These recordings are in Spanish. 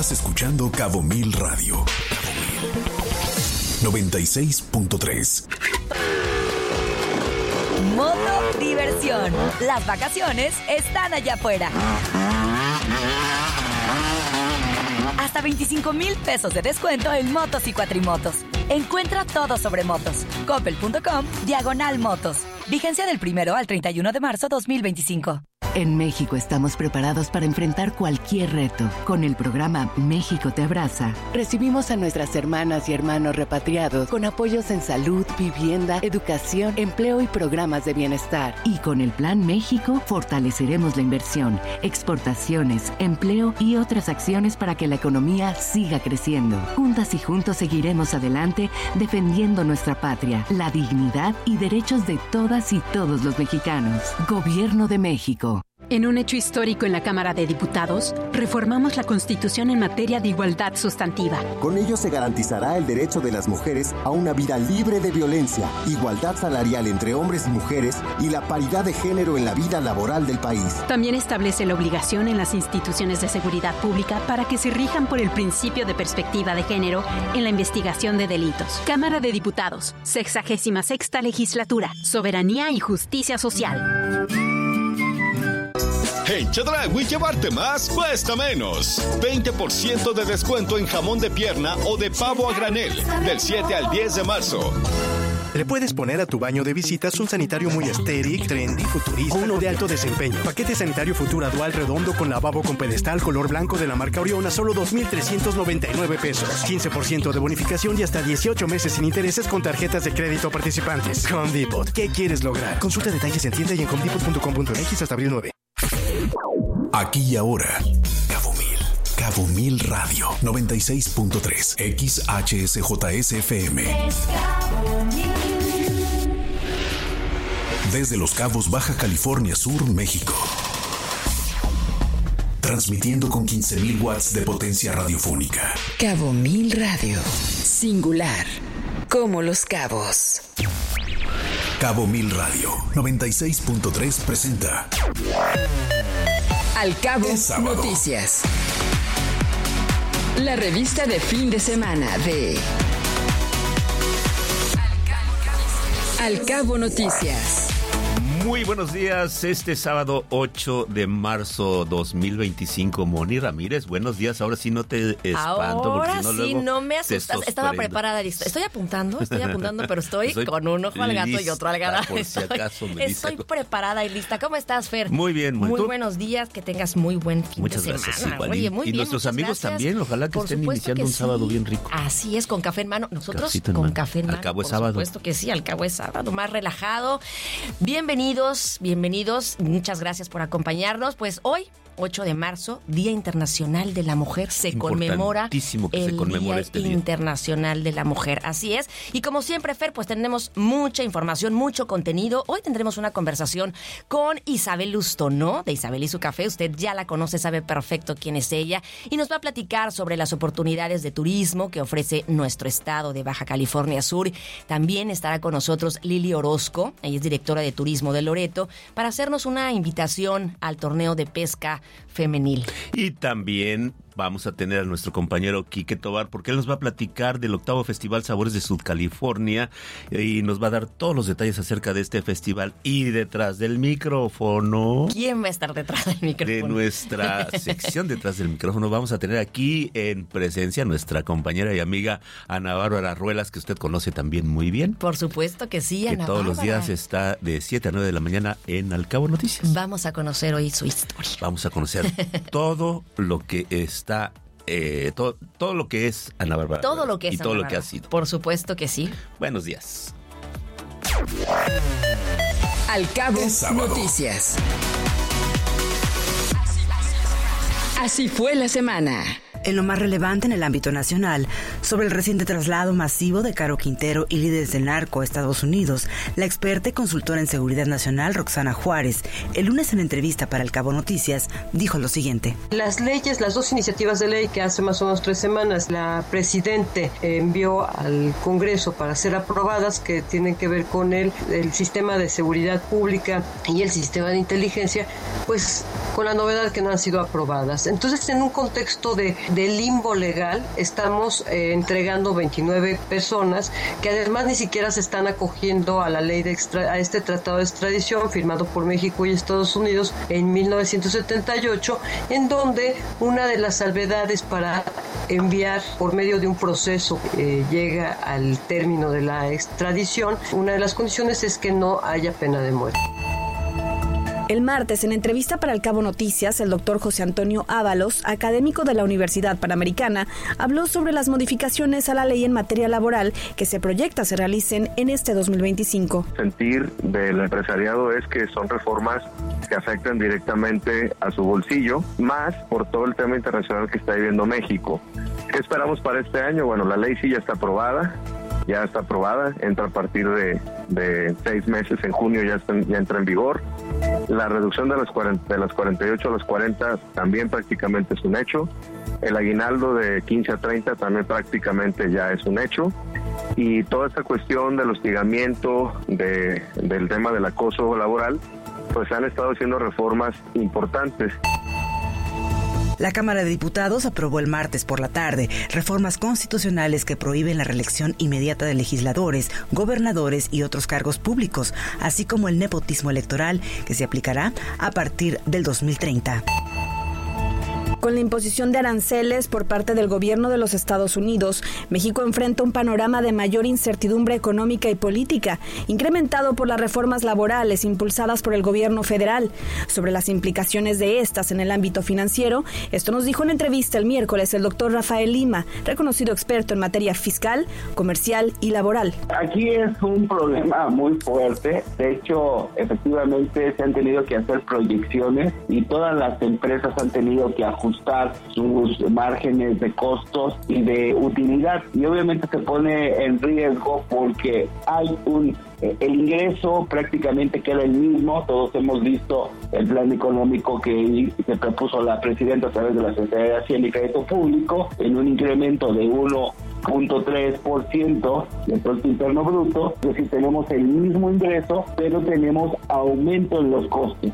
Estás escuchando Cabo Mil Radio. 96.3. Moto Diversión. Las vacaciones están allá afuera. Hasta 25,000 pesos de descuento en motos y cuatrimotos. Encuentra todo sobre motos. Coppel.com/motos. Vigencia del 1 al 31 de marzo 2025. En México estamos preparados para enfrentar cualquier reto. Con el programa México te abraza, recibimos a nuestras hermanas y hermanos repatriados con apoyos en salud, vivienda, educación, empleo y programas de bienestar. Y con el Plan México fortaleceremos la inversión, exportaciones, empleo y otras acciones para que la economía siga creciendo. Juntas y juntos seguiremos adelante defendiendo nuestra patria, la dignidad y derechos de todas y todos los mexicanos. Gobierno de México. En un hecho histórico en la Cámara de Diputados, reformamos la Constitución en materia de igualdad sustantiva. Con ello se garantizará el derecho de las mujeres a una vida libre de violencia, igualdad salarial entre hombres y mujeres y la paridad de género en la vida laboral del país. También establece la obligación en las instituciones de seguridad pública para que se rijan por el principio de perspectiva de género en la investigación de delitos. Cámara de Diputados, 66ª Legislatura, Soberanía y Justicia Social. En Chedraui, llevarte más cuesta menos. 20% de descuento en jamón de pierna o de pavo a granel, del 7 al 10 de marzo. Le puedes poner a tu baño de visitas un sanitario muy estéril, trendy, futurista o uno de alto desempeño. Paquete sanitario Futura Dual redondo con lavabo con pedestal color blanco de la marca Orión a solo 2,399 pesos. 15% de bonificación y hasta 18 meses sin intereses con tarjetas de crédito participantes. Home Depot. ¿Qué quieres lograr? Consulta detalles en tienda y en homedepot.com.mx hasta abril 9. Aquí y ahora, Cabo Mil Radio 96.3 XHSJSFM. Desde Los Cabos, Baja California Sur, México. Transmitiendo con 15,000 watts de potencia radiofónica. Cabo Mil Radio. Singular. Como Los Cabos. Cabo Mil Radio 96.3 presenta Al Cabo Noticias. La revista de fin de semana de Al Cabo Noticias. Muy buenos días, este sábado 8 de marzo 2025. Moni Ramírez, buenos días. Ahora sí no te espanto. Ahora porque si sí, no me asustas. Estaba preparada, listo. Estoy apuntando, pero estoy con un ojo al gato y otro al ganado. Por si acaso me estoy preparada y lista. ¿Cómo estás, Fer? Muy bien, muy buenos días, que tengas muy buen fin muchas de gracias, semana. Igual. Oye, muy y bien, nuestros amigos gracias. También, ojalá que estén iniciando un sábado bien rico. Así es, con café en mano. Nosotros Cafecito en con mano. café en mano. Al cabo es por sábado. Supuesto que sí, al cabo es sábado, más relajado. Bienvenidos. Muchas gracias por acompañarnos. Pues hoy, 8 de marzo, Día Internacional de la Mujer, se conmemora el Día Internacional de la Mujer. Así es. Y como siempre, Fer, pues tenemos mucha información, mucho contenido. Hoy tendremos una conversación con Isabel Lustono, de Isabel y su café. Usted ya la conoce, sabe perfecto quién es ella. Y nos va a platicar sobre las oportunidades de turismo que ofrece nuestro estado de Baja California Sur. También estará con nosotros Lili Orozco, ella es directora de turismo de Loreto, para hacernos una invitación al torneo de pesca femenil. Y también vamos a tener a nuestro compañero Quique Tobar, porque él nos va a platicar del 8º Festival Sabores de Sudcalifornia y nos va a dar todos los detalles acerca de este festival. Y detrás del micrófono... ¿Quién va a estar detrás del micrófono? De nuestra sección detrás del micrófono vamos a tener aquí en presencia a nuestra compañera y amiga Ana Bárbara Ruelas, que usted conoce también muy bien. Por supuesto que sí, Ana Que todos Bárbara. los días está de 7 a 9 de la mañana en Al Cabo Noticias. Vamos a conocer hoy su historia. Vamos a conocer todo lo que está, todo lo que es Ana Bárbara. Todo lo que es y Ana todo Bárbara. lo que ha sido. Por supuesto que sí. Buenos días. Al Cabo Noticias. Así fue la semana. En lo más relevante en el ámbito nacional, sobre el reciente traslado masivo de Caro Quintero y líderes del narco a Estados Unidos, la experta y consultora en seguridad nacional Roxana Juárez, el lunes en entrevista para El Cabo Noticias, dijo lo siguiente. Las leyes, las dos iniciativas de ley que hace más o menos 3 semanas la Presidente envió al Congreso para ser aprobadas, que tienen que ver con el sistema de seguridad pública y el sistema de inteligencia, pues con la novedad que no han sido aprobadas. Entonces, en un contexto de del limbo legal estamos entregando 29 personas que además ni siquiera se están acogiendo a la ley a este tratado de extradición firmado por México y Estados Unidos en 1978, en donde una de las salvedades para enviar por medio de un proceso llega al término de la extradición, una de las condiciones es que no haya pena de muerte. El martes, en entrevista para El Cabo Noticias, el doctor José Antonio Ábalos, académico de la Universidad Panamericana, habló sobre las modificaciones a la ley en materia laboral que se proyecta se realicen en este 2025. El sentir del empresariado es que son reformas que afectan directamente a su bolsillo, más por todo el tema internacional que está viviendo México. ¿Qué esperamos para este año? Bueno, la ley sí ya está aprobada, entra a partir de 6 meses, en junio ya entra en vigor. La reducción de las 48 a las 40 también prácticamente es un hecho. El aguinaldo de 15 a 30 también prácticamente ya es un hecho. Y toda esta cuestión del hostigamiento, del tema del acoso laboral, pues han estado haciendo reformas importantes. La Cámara de Diputados aprobó el martes por la tarde reformas constitucionales que prohíben la reelección inmediata de legisladores, gobernadores y otros cargos públicos, así como el nepotismo electoral que se aplicará a partir del 2030. Con la imposición de aranceles por parte del gobierno de los Estados Unidos, México enfrenta un panorama de mayor incertidumbre económica y política, incrementado por las reformas laborales impulsadas por el gobierno federal. Sobre las implicaciones de estas en el ámbito financiero, esto nos dijo en entrevista el miércoles el doctor Rafael Lima, reconocido experto en materia fiscal, comercial y laboral. Aquí es un problema muy fuerte. De hecho, efectivamente se han tenido que hacer proyecciones y todas las empresas han tenido que ajustar sus márgenes de costos y de utilidad, y obviamente se pone en riesgo porque hay el ingreso prácticamente queda el mismo. Todos hemos visto el plan económico que se propuso la presidenta a través de la Secretaría de Hacienda y Crédito Público en un incremento de 1.3% del Producto Interno Bruto. Es decir, tenemos el mismo ingreso, pero tenemos aumento en los costos.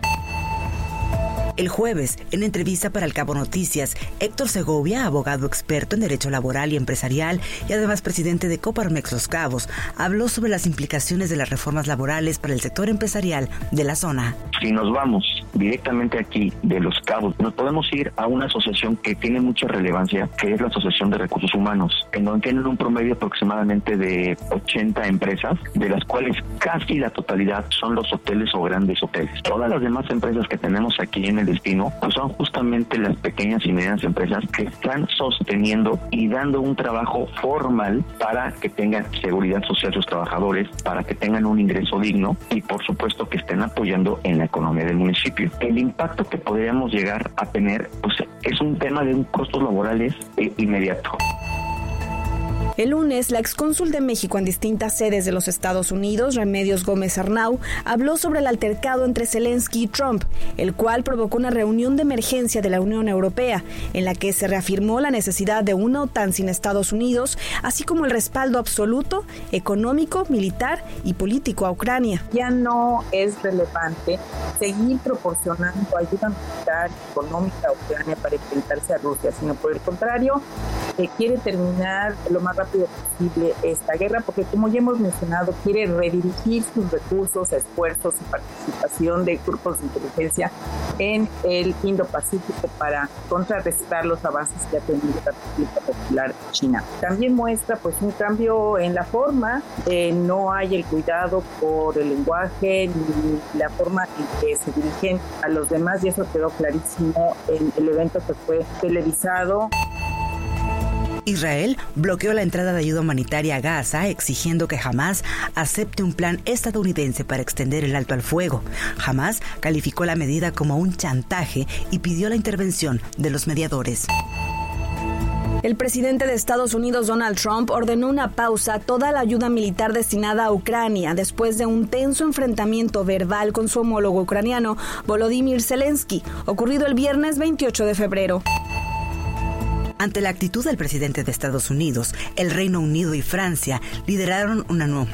El jueves, en entrevista para El Cabo Noticias, Héctor Segovia, abogado experto en derecho laboral y empresarial y además presidente de Coparmex Los Cabos, habló sobre las implicaciones de las reformas laborales para el sector empresarial de la zona. Si nos vamos directamente aquí de Los Cabos, nos podemos ir a una asociación que tiene mucha relevancia, que es la Asociación de Recursos Humanos, en donde tienen un promedio aproximadamente de 80 empresas, de las cuales casi la totalidad son los hoteles o grandes hoteles. Todas las demás empresas que tenemos aquí en el destino, pues son justamente las pequeñas y medianas empresas que están sosteniendo y dando un trabajo formal para que tengan seguridad social sus trabajadores, para que tengan un ingreso digno y por supuesto que estén apoyando en la economía del municipio. El impacto que podríamos llegar a tener, pues es un tema de costos laborales inmediato. El lunes, la excónsul de México en distintas sedes de los Estados Unidos, Remedios Gómez Arnau, habló sobre el altercado entre Zelensky y Trump, el cual provocó una reunión de emergencia de la Unión Europea, en la que se reafirmó la necesidad de una OTAN sin Estados Unidos, así como el respaldo absoluto, económico, militar y político a Ucrania. Ya no es relevante seguir proporcionando ayuda militar y económica a Ucrania para enfrentarse a Rusia, sino por el contrario, quiere terminar lo más rápido posible esta guerra, porque como ya hemos mencionado, quiere redirigir sus recursos, esfuerzos y participación de grupos de inteligencia en el Indo-Pacífico para contrarrestar los avances que ha tenido la República Popular China. También muestra pues un cambio en la forma, no hay el cuidado por el lenguaje ni la forma en que se dirigen a los demás, y eso quedó clarísimo en el evento que fue televisado. Israel bloqueó la entrada de ayuda humanitaria a Gaza, exigiendo que Hamás acepte un plan estadounidense para extender el alto al fuego. Hamás calificó la medida como un chantaje y pidió la intervención de los mediadores. El presidente de Estados Unidos, Donald Trump, ordenó una pausa a toda la ayuda militar destinada a Ucrania después de un tenso enfrentamiento verbal con su homólogo ucraniano, Volodymyr Zelensky, ocurrido el viernes 28 de febrero. Ante la actitud del presidente de Estados Unidos, el Reino Unido y Francia lideraron una nueva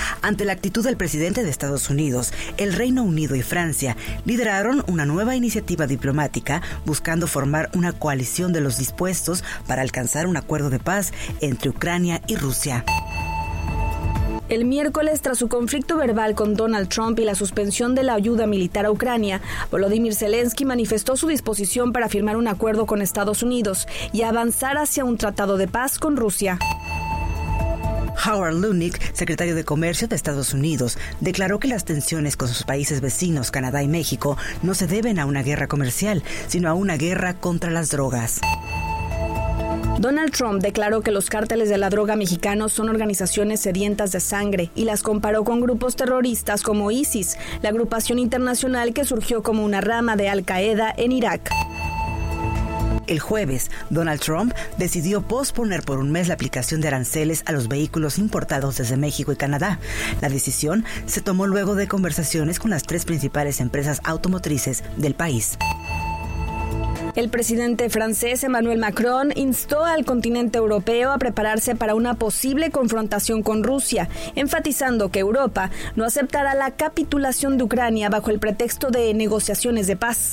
iniciativa diplomática buscando formar una coalición de los dispuestos para alcanzar un acuerdo de paz entre Ucrania y Rusia. El miércoles, tras su conflicto verbal con Donald Trump y la suspensión de la ayuda militar a Ucrania, Volodymyr Zelensky manifestó su disposición para firmar un acuerdo con Estados Unidos y avanzar hacia un tratado de paz con Rusia. Howard Lutnick, secretario de Comercio de Estados Unidos, declaró que las tensiones con sus países vecinos, Canadá y México, no se deben a una guerra comercial, sino a una guerra contra las drogas. Donald Trump declaró que los cárteles de la droga mexicanos son organizaciones sedientas de sangre y las comparó con grupos terroristas como ISIS, la agrupación internacional que surgió como una rama de Al-Qaeda en Irak. El jueves, Donald Trump decidió posponer por un mes la aplicación de aranceles a los vehículos importados desde México y Canadá. La decisión se tomó luego de conversaciones con las 3 principales empresas automotrices del país. El presidente francés Emmanuel Macron instó al continente europeo a prepararse para una posible confrontación con Rusia, enfatizando que Europa no aceptará la capitulación de Ucrania bajo el pretexto de negociaciones de paz.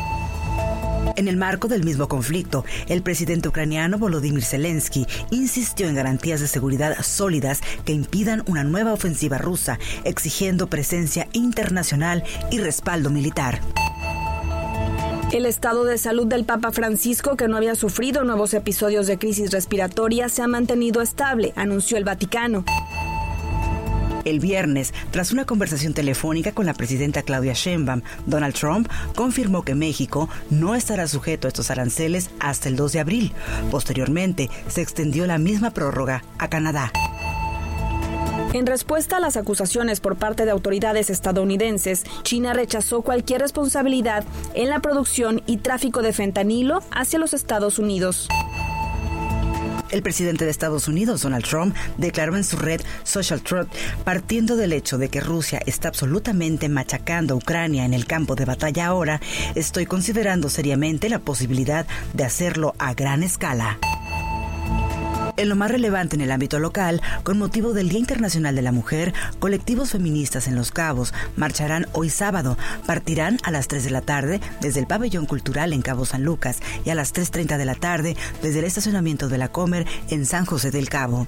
En el marco del mismo conflicto, el presidente ucraniano Volodymyr Zelensky insistió en garantías de seguridad sólidas que impidan una nueva ofensiva rusa, exigiendo presencia internacional y respaldo militar. El estado de salud del Papa Francisco, que no había sufrido nuevos episodios de crisis respiratoria, se ha mantenido estable, anunció el Vaticano. El viernes, tras una conversación telefónica con la presidenta Claudia Sheinbaum, Donald Trump confirmó que México no estará sujeto a estos aranceles hasta el 2 de abril. Posteriormente, se extendió la misma prórroga a Canadá. En respuesta a las acusaciones por parte de autoridades estadounidenses, China rechazó cualquier responsabilidad en la producción y tráfico de fentanilo hacia los Estados Unidos. El presidente de Estados Unidos, Donald Trump, declaró en su red Social Truth, partiendo del hecho de que Rusia está absolutamente machacando a Ucrania en el campo de batalla ahora, estoy considerando seriamente la posibilidad de hacerlo a gran escala. En lo más relevante en el ámbito local, con motivo del Día Internacional de la Mujer, colectivos feministas en Los Cabos marcharán hoy sábado. Partirán a las 3 de la tarde desde el Pabellón Cultural en Cabo San Lucas y a las 3:30 de la tarde desde el estacionamiento de la Comer en San José del Cabo.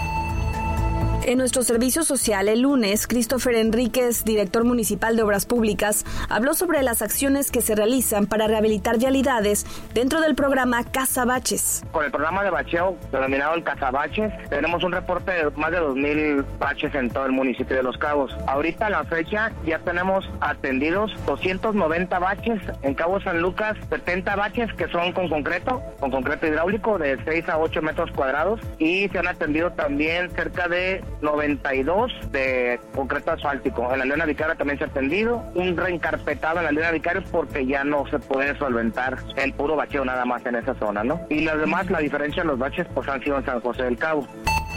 En nuestro servicio social, el lunes, Christopher Enríquez, director municipal de Obras Públicas, habló sobre las acciones que se realizan para rehabilitar vialidades dentro del programa Casa Baches. Con el programa de bacheo denominado el Casa Baches, tenemos un reporte de más de 2,000 baches en todo el municipio de Los Cabos. Ahorita a la fecha ya tenemos atendidos 290 baches en Cabo San Lucas, 70 baches que son con concreto hidráulico de 6 a 8 metros cuadrados, y se han atendido también cerca de 92 de concreto asfáltico. En la Leona Vicaria también se ha atendido un reencarpetado en la Leona Vicaria porque ya no se puede solventar el puro bacheo nada más en esa zona, ¿no? Y las demás, la diferencia de los baches pues han sido en San José del Cabo.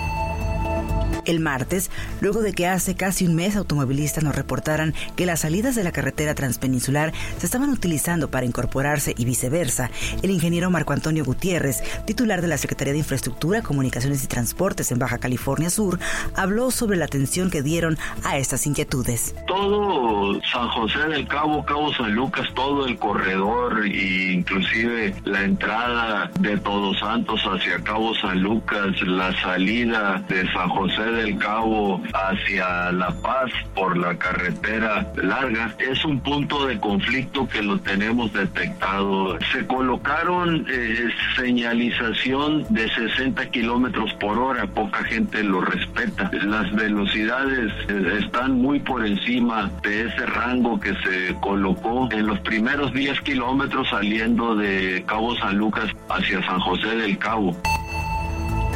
El martes, luego de que hace casi un mes automovilistas nos reportaran que las salidas de la carretera transpeninsular se estaban utilizando para incorporarse y viceversa, el ingeniero Marco Antonio Gutiérrez, titular de la Secretaría de Infraestructura, Comunicaciones y Transportes en Baja California Sur, habló sobre la atención que dieron a estas inquietudes. Todo San José del Cabo, Cabo San Lucas, todo el corredor e inclusive la entrada de Todos Santos hacia Cabo San Lucas, la salida de San José del Cabo hacia La Paz por la carretera larga, es un punto de conflicto que lo tenemos detectado. Se colocaron señalización de 60 kilómetros por hora, poca gente lo respeta. Las velocidades están muy por encima de ese rango que se colocó en los primeros 10 kilómetros saliendo de Cabo San Lucas hacia San José del Cabo.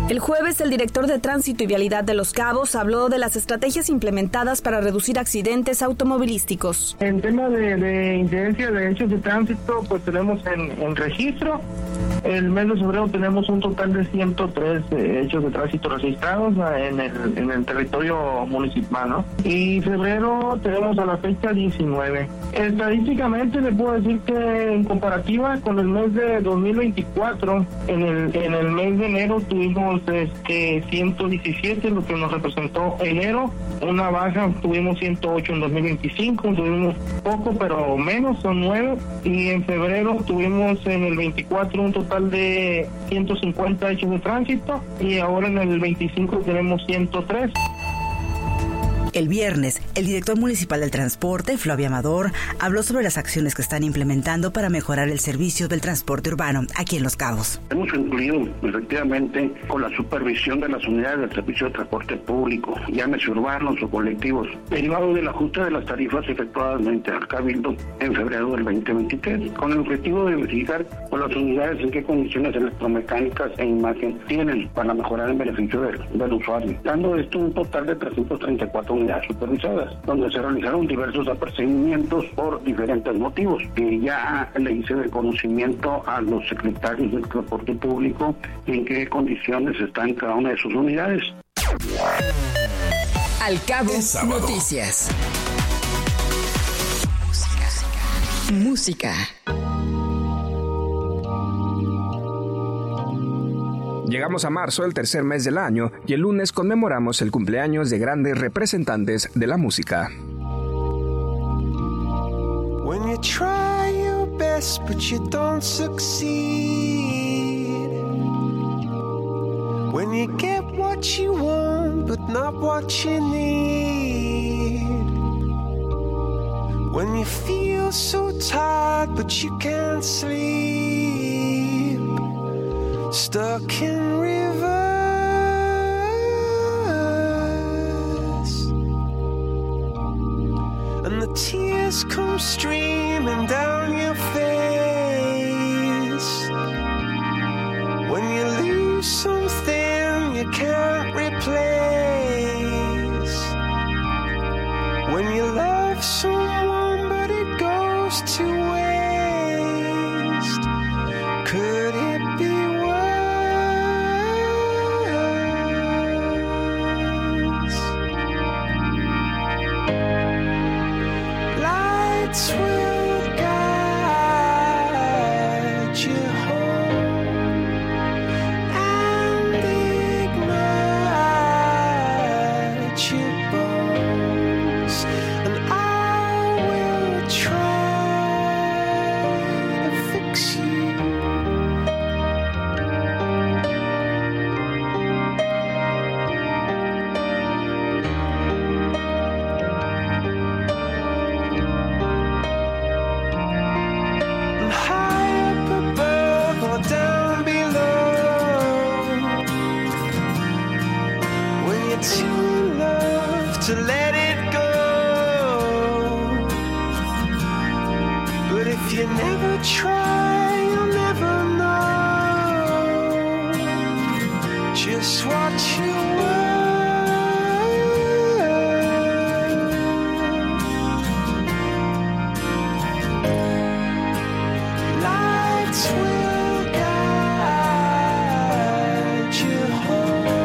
El jueves, el director de Tránsito y Vialidad de Los Cabos habló de las estrategias implementadas para reducir accidentes automovilísticos. En tema de incidencia de hechos de tránsito, pues tenemos en registro. El mes de febrero tenemos un total de 103 hechos de tránsito registrados en el territorio municipal, ¿no? Y febrero tenemos a la fecha 19. Estadísticamente le puedo decir que en comparativa con el mes de 2024, en el mes de enero tuvimos 117, lo que nos representó enero. Una baja, tuvimos 108 en 2025, tuvimos poco pero menos, son 9. Y en febrero tuvimos en el 24 un total de 150 hechos de tránsito y ahora en el 25 tenemos 103. El viernes, el director municipal del transporte, Flavio Amador, habló sobre las acciones que están implementando para mejorar el servicio del transporte urbano aquí en Los Cabos. Hemos incluido, efectivamente, con la supervisión de las unidades del servicio de transporte público, llámese urbanos o colectivos, derivado del ajuste de las tarifas efectuadas mediante el Cabildo en febrero del 2023, con el objetivo de verificar con las unidades en qué condiciones electromecánicas e imagen tienen para mejorar el beneficio del usuario, dando esto un total de 334 unidades supervisadas, donde se realizaron diversos apercibimientos por diferentes motivos, que ya le hice de conocimiento a los secretarios del transporte público en qué condiciones están cada una de sus unidades. Al Cabo Noticias. Música. Llegamos a marzo, el tercer mes del año, y el lunes conmemoramos el cumpleaños de grandes representantes de la música. When you try your best but you don't succeed. When you get what you want but not what you need. When you feel so tired but you can't sleep. Stuck in reverse, and the tears come streaming down your face. When you lose something you can't replace. When you love someone but it goes to waste. Could it be will guide you home and ignite your bones, and I will try to fix you. To let it go, but if you never try, you'll never know just what you were. Lights will guide you home.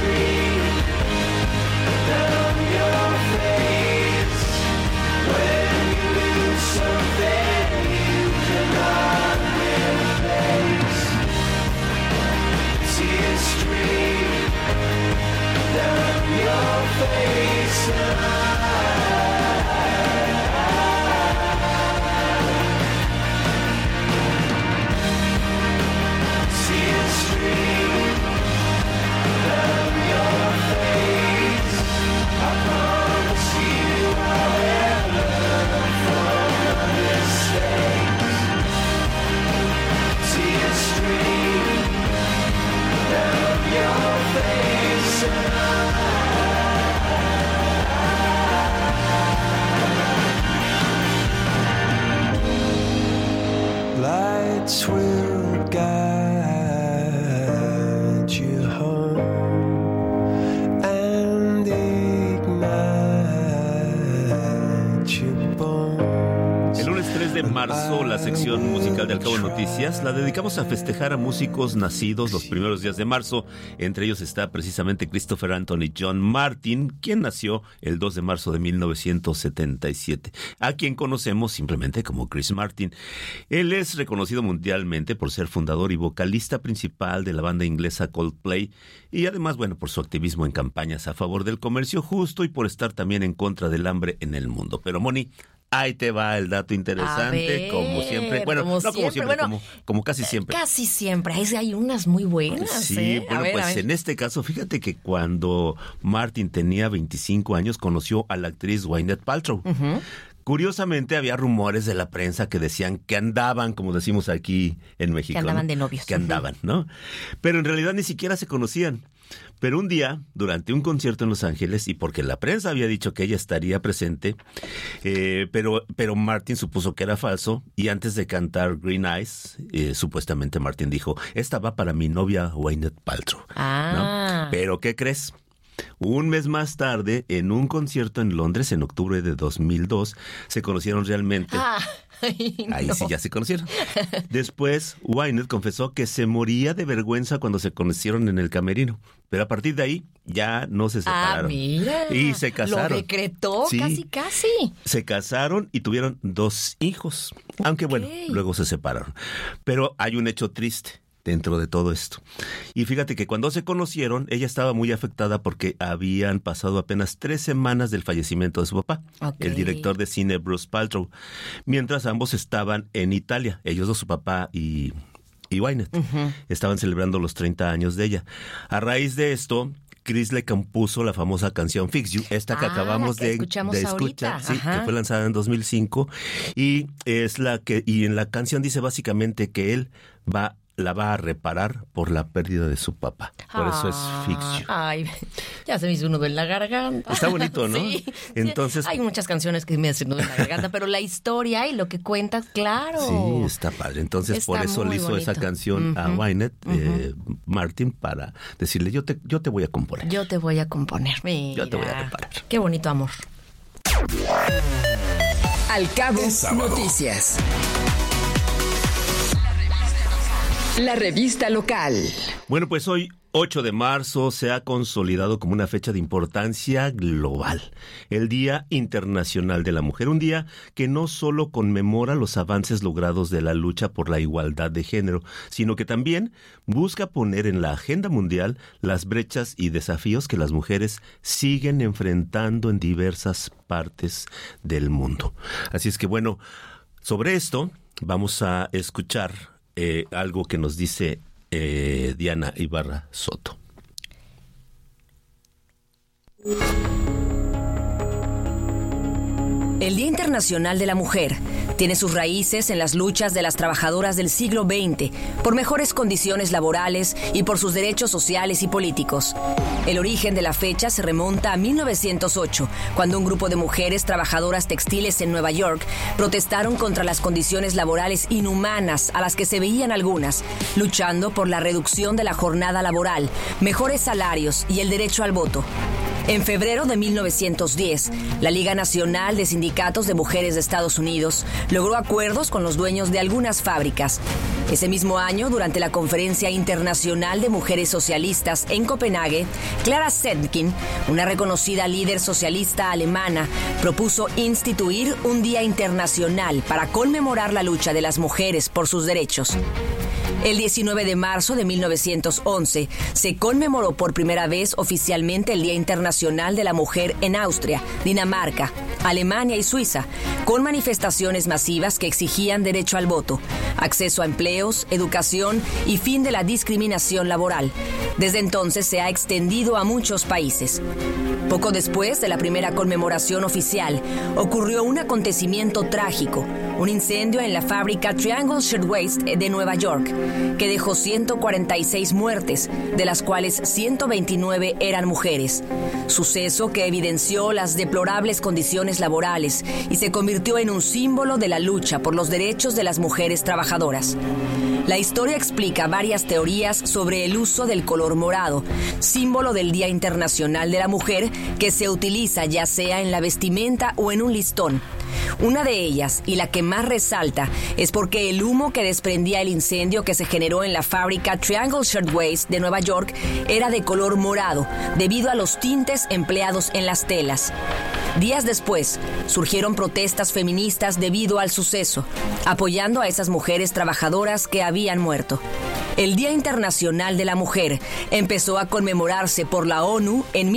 Lights will guide you home and ignite your bones. El lunes 3 de marzo, la sección musical de Al Cabo Noticias la dedicamos a festejar a músicos nacidos los primeros días de marzo. Entre ellos está precisamente Christopher Anthony John Martin, quien nació el 2 de marzo de 1977, a quien conocemos simplemente como Chris Martin. Él es reconocido mundialmente por ser fundador y vocalista principal de la banda inglesa Coldplay y además, bueno, por su activismo en campañas a favor del comercio justo y por estar también en contra del hambre en el mundo. Pero, Moni, ahí te va el dato interesante, como siempre. Bueno, como no siempre, como siempre, bueno, como casi siempre. Casi siempre. Hay unas muy buenas. Sí, bueno, pues en este caso, fíjate que cuando Martin tenía 25 años, conoció a la actriz Gwyneth Paltrow. Uh-huh. Curiosamente, había rumores de la prensa que decían que andaban, como decimos aquí en México. Que andaban, ¿no?, de novios. Que andaban, ¿no? Pero en realidad ni siquiera se conocían. Pero un día, durante un concierto en Los Ángeles, y porque la prensa había dicho que ella estaría presente, pero Martin supuso que era falso, y antes de cantar Green Eyes, supuestamente Martin dijo, esta va para mi novia Gwyneth Paltrow. ¿No? Pero ¿qué crees? Un mes más tarde, en un concierto en Londres, en octubre de 2002, se conocieron realmente. Ahí sí ya se conocieron. Después, Gwyneth confesó que se moría de vergüenza cuando se conocieron en el camerino. Pero a partir de ahí, ya no se separaron. Mira. Y se casaron. Lo decretó, sí, casi. Se casaron y tuvieron 2 hijos. Aunque bueno, luego se separaron. Pero hay un hecho triste dentro de todo esto. Y fíjate que cuando se conocieron, ella estaba muy afectada porque habían pasado apenas 3 semanas del fallecimiento de su papá, el director de cine Bruce Paltrow, mientras ambos estaban en Italia, ellos dos, su papá y Gwyneth, estaban celebrando los 30 años de ella. A raíz de esto, Chris le compuso la famosa canción Fix You, esta que acabamos de escuchar, sí, que fue lanzada en 2005, y es y en la canción dice básicamente que él la va a reparar por la pérdida de su papá. Por eso es Fix You. Ay, ya se me hizo un nudo en la garganta. Está bonito, ¿no? Sí. Entonces, hay muchas canciones que me hacen nudo en la garganta, pero la historia y lo que cuentas, claro. Sí, está padre. Entonces, está por eso le hizo bonito esa canción a Gwyneth Martin, para decirle, yo te voy a componer. Yo te voy a componer. Mira. Yo te voy a reparar. Qué bonito amor. Al Cabo Noticias. La revista local. Bueno, pues hoy, 8 de marzo, se ha consolidado como una fecha de importancia global. El Día Internacional de la Mujer. Un día que no solo conmemora los avances logrados de la lucha por la igualdad de género, sino que también busca poner en la agenda mundial las brechas y desafíos que las mujeres siguen enfrentando en diversas partes del mundo. Así es que, bueno, sobre esto vamos a escuchar algo que nos dice Diana Ibarra Soto. El Día Internacional de la Mujer tiene sus raíces en las luchas de las trabajadoras del siglo XX por mejores condiciones laborales y por sus derechos sociales y políticos. El origen de la fecha se remonta a 1908, cuando un grupo de mujeres trabajadoras textiles en Nueva York protestaron contra las condiciones laborales inhumanas a las que se veían algunas, luchando por la reducción de la jornada laboral, mejores salarios y el derecho al voto. En febrero de 1910, la Liga Nacional de Sindicatos de Mujeres de Estados Unidos logró acuerdos con los dueños de algunas fábricas. Ese mismo año, durante la Conferencia Internacional de Mujeres Socialistas en Copenhague, Clara Zetkin, una reconocida líder socialista alemana, propuso instituir un Día Internacional para conmemorar la lucha de las mujeres por sus derechos. El 19 de marzo de 1911 se conmemoró por primera vez oficialmente el Día Internacional de la Mujer en Austria, Dinamarca, Alemania y Suiza, con manifestaciones masivas que exigían derecho al voto, acceso a empleos, educación y fin de la discriminación laboral. Desde entonces se ha extendido a muchos países. Poco después de la primera conmemoración oficial, ocurrió un acontecimiento trágico, un incendio en la fábrica Triangle Shirtwaist de Nueva York, que dejó 146 muertes, de las cuales 129 eran mujeres. Suceso que evidenció las deplorables condiciones laborales y se convirtió en un símbolo de la lucha por los derechos de las mujeres trabajadoras. La historia explica varias teorías sobre el uso del color morado, símbolo del Día Internacional de la Mujer, que se utiliza ya sea en la vestimenta o en un listón. Una de ellas, y la que más resalta, es porque el humo que desprendía el incendio que se generó en la fábrica Triangle Shirtwaist de Nueva York era de color morado, debido a los tintes empleados en las telas. Días después, surgieron protestas feministas debido al suceso, apoyando a esas mujeres trabajadoras que habían muerto. El Día Internacional de la Mujer empezó a conmemorarse por la ONU en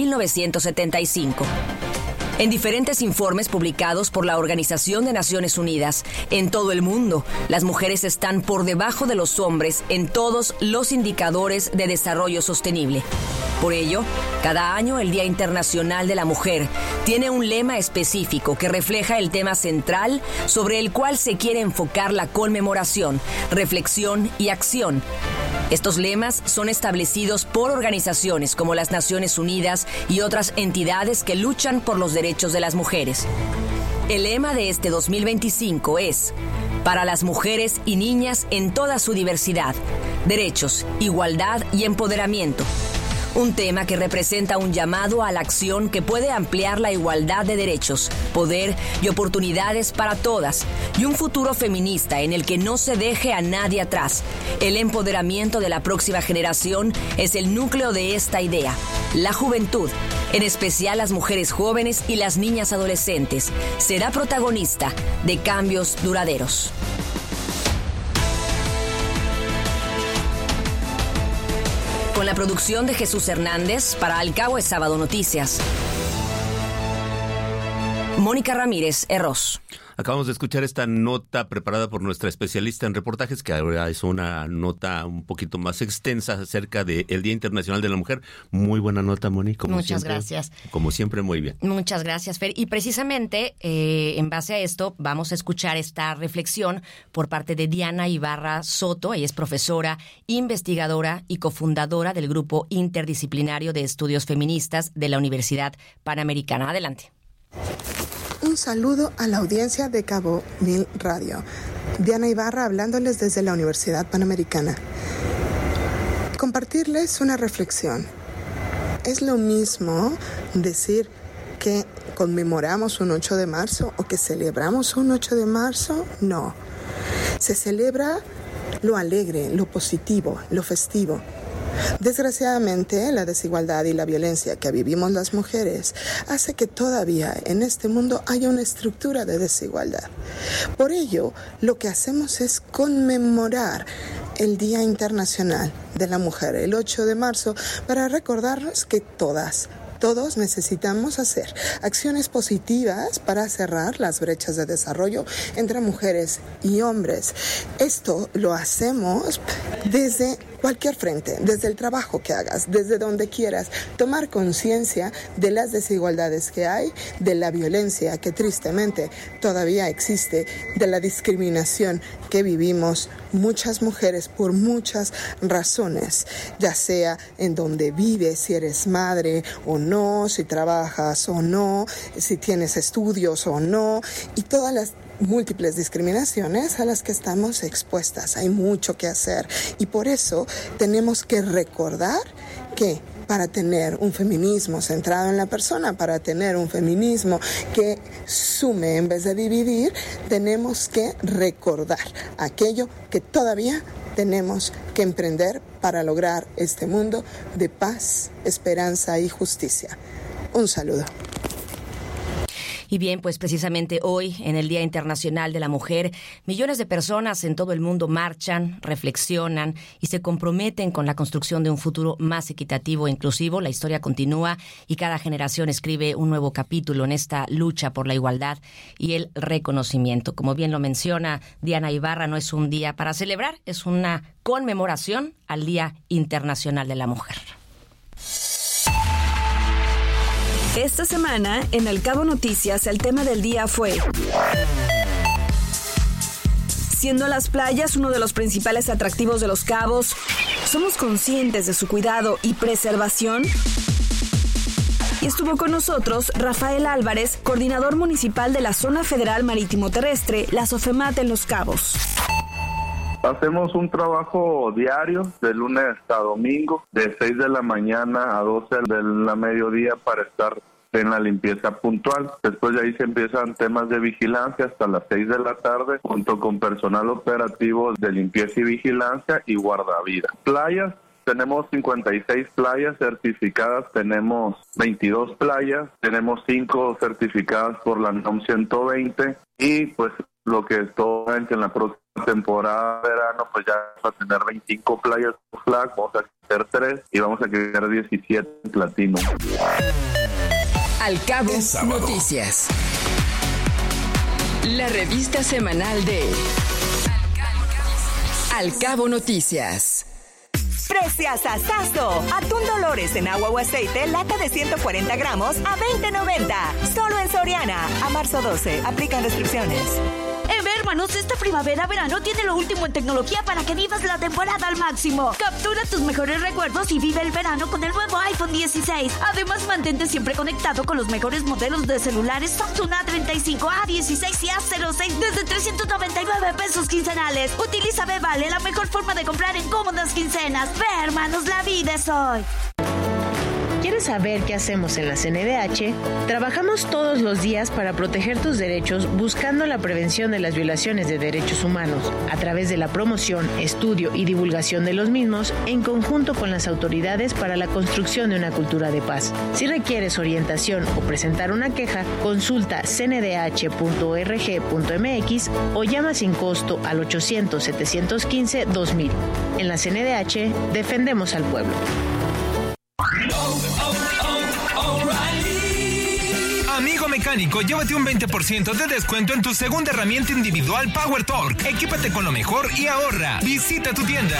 1975. En diferentes informes publicados por la Organización de Naciones Unidas, en todo el mundo, las mujeres están por debajo de los hombres en todos los indicadores de desarrollo sostenible. Por ello, cada año el Día Internacional de la Mujer tiene un lema específico que refleja el tema central sobre el cual se quiere enfocar la conmemoración, reflexión y acción. Estos lemas son establecidos por organizaciones como las Naciones Unidas y otras entidades que luchan por los derechos de las mujeres. El lema de este 2025 es: para las mujeres y niñas en toda su diversidad, derechos, igualdad y empoderamiento. Un tema que representa un llamado a la acción que puede ampliar la igualdad de derechos, poder y oportunidades para todas, y un futuro feminista en el que no se deje a nadie atrás. El empoderamiento de la próxima generación es el núcleo de esta idea. La juventud, en especial las mujeres jóvenes y las niñas adolescentes, será protagonista de cambios duraderos. Con la producción de Jesús Hernández, para Al Cabo es Sábado Noticias. Mónica Ramírez Herros. Acabamos de escuchar esta nota preparada por nuestra especialista en reportajes, que ahora es una nota un poquito más extensa acerca del Día Internacional de la Mujer. Muy buena nota, Moni. Muchas gracias. Como siempre, muy bien. Muchas gracias, Fer. Y precisamente en base a esto vamos a escuchar esta reflexión por parte de Diana Ibarra Soto. Ella es profesora, investigadora y cofundadora del Grupo Interdisciplinario de Estudios Feministas de la Universidad Panamericana. Adelante. Un saludo a la audiencia de Cabo Mil Radio. Diana Ibarra hablándoles desde la Universidad Panamericana. Compartirles una reflexión. ¿Es lo mismo decir que conmemoramos un 8 de marzo o que celebramos un 8 de marzo? No. Se celebra lo alegre, lo positivo, lo festivo. Desgraciadamente, la desigualdad y la violencia que vivimos las mujeres hace que todavía en este mundo haya una estructura de desigualdad. Por ello, lo que hacemos es conmemorar el Día Internacional de la Mujer, el 8 de marzo, para recordarnos que todos necesitamos hacer acciones positivas para cerrar las brechas de desarrollo entre mujeres y hombres. Esto lo hacemos desde cualquier frente, desde el trabajo que hagas, desde donde quieras, tomar conciencia de las desigualdades que hay, de la violencia que tristemente todavía existe, de la discriminación que vivimos muchas mujeres por muchas razones, ya sea en donde vives, si eres madre o no, si trabajas o no, si tienes estudios o no, y todas las múltiples discriminaciones a las que estamos expuestas. Hay mucho que hacer y por eso tenemos que recordar que para tener un feminismo centrado en la persona, para tener un feminismo que sume en vez de dividir, tenemos que recordar aquello que todavía tenemos que emprender para lograr este mundo de paz, esperanza y justicia. Un saludo. Y bien, pues precisamente hoy, en el Día Internacional de la Mujer, millones de personas en todo el mundo marchan, reflexionan y se comprometen con la construcción de un futuro más equitativo e inclusivo. La historia continúa y cada generación escribe un nuevo capítulo en esta lucha por la igualdad y el reconocimiento. Como bien lo menciona Diana Ibarra, no es un día para celebrar, es una conmemoración al Día Internacional de la Mujer. Esta semana, en El Cabo Noticias, el tema del día fue: siendo las playas uno de los principales atractivos de Los Cabos, ¿somos conscientes de su cuidado y preservación? Y estuvo con nosotros Rafael Álvarez, coordinador municipal de la Zona Federal Marítimo Terrestre, la Sofemat en Los Cabos. Hacemos un trabajo diario de lunes a domingo, de 6 de la mañana a 12 de la mediodía para estar en la limpieza puntual. Después de ahí se empiezan temas de vigilancia hasta las 6 de la tarde, junto con personal operativo de limpieza y vigilancia y guardavidas. Playas. Tenemos 56 playas certificadas, tenemos 22 playas, tenemos 5 certificadas por la NOM 120 y pues lo que es todo en la próxima temporada de verano pues ya vamos a tener 25 playas flag, vamos a hacer 3 y vamos a crear 17 en platino. Al Cabo Noticias. La revista semanal de Al Cabo Noticias. Preciasasazo. Atún Dolores en agua o aceite, lata de 140 gramos a $20.90. Solo en Soriana. A marzo 12. Aplican restricciones. Hermanos, esta primavera-verano tiene lo último en tecnología para que vivas la temporada al máximo. Captura tus mejores recuerdos y vive el verano con el nuevo iPhone 16. Además, mantente siempre conectado con los mejores modelos de celulares Samsung A35, A16 y A06 desde $399 quincenales. Utiliza Vale, la mejor forma de comprar en cómodas quincenas. Ve, hermanos, la vida es hoy. ¿Quieres saber qué hacemos en la CNDH? Trabajamos todos los días para proteger tus derechos buscando la prevención de las violaciones de derechos humanos a través de la promoción, estudio y divulgación de los mismos en conjunto con las autoridades para la construcción de una cultura de paz. Si requieres orientación o presentar una queja, consulta cndh.org.mx o llama sin costo al 800-715-2000. En la CNDH defendemos al pueblo. Amigo mecánico, llévate un 20% de descuento en tu segunda herramienta individual Power Torque. Equípate con lo mejor y ahorra. Visita tu tienda.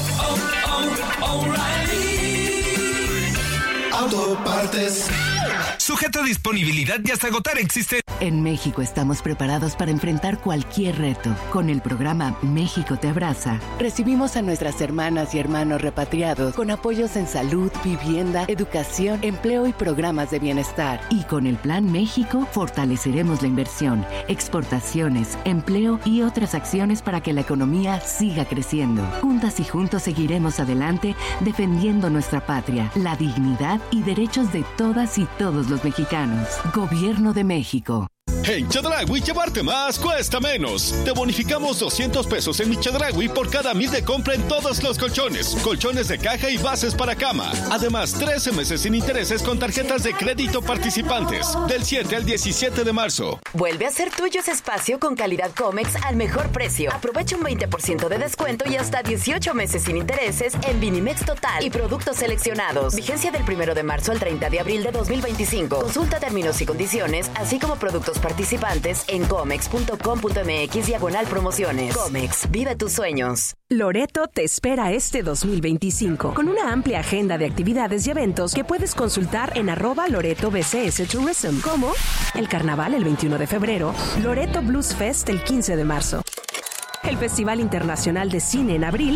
Autopartes. Sujeto a disponibilidad y hasta agotar existencia. En México estamos preparados para enfrentar cualquier reto. Con el programa México te abraza, recibimos a nuestras hermanas y hermanos repatriados con apoyos en salud, vivienda, educación, empleo y programas de bienestar. Y con el Plan México fortaleceremos la inversión, exportaciones, empleo y otras acciones para que la economía siga creciendo. Juntas y juntos seguiremos adelante defendiendo nuestra patria, la dignidad y derechos de todas y todos los mexicanos. Gobierno de México. En Chedraui, llevarte más cuesta menos. Te bonificamos $200 en mi Chedraui por cada 1,000 de compra en todos los colchones, colchones de caja y bases para cama. Además, 13 meses sin intereses con tarjetas de crédito participantes, del 7 al 17 de marzo. Vuelve a ser tuyo ese espacio con calidad Comex al mejor precio. Aprovecha un 20% de descuento y hasta 18 meses sin intereses en Vinimex Total y productos seleccionados. Vigencia del 1 de marzo al 30 de abril de 2025. Consulta términos y condiciones, así como productos participantes en comex.com.mx/promociones. Comex, vive tus sueños. Loreto te espera este 2025 con una amplia agenda de actividades y eventos que puedes consultar en @LoretoBCS Tourism, como el Carnaval el 21 de febrero, Loreto Blues Fest el 15 de marzo, el Festival Internacional de Cine en abril y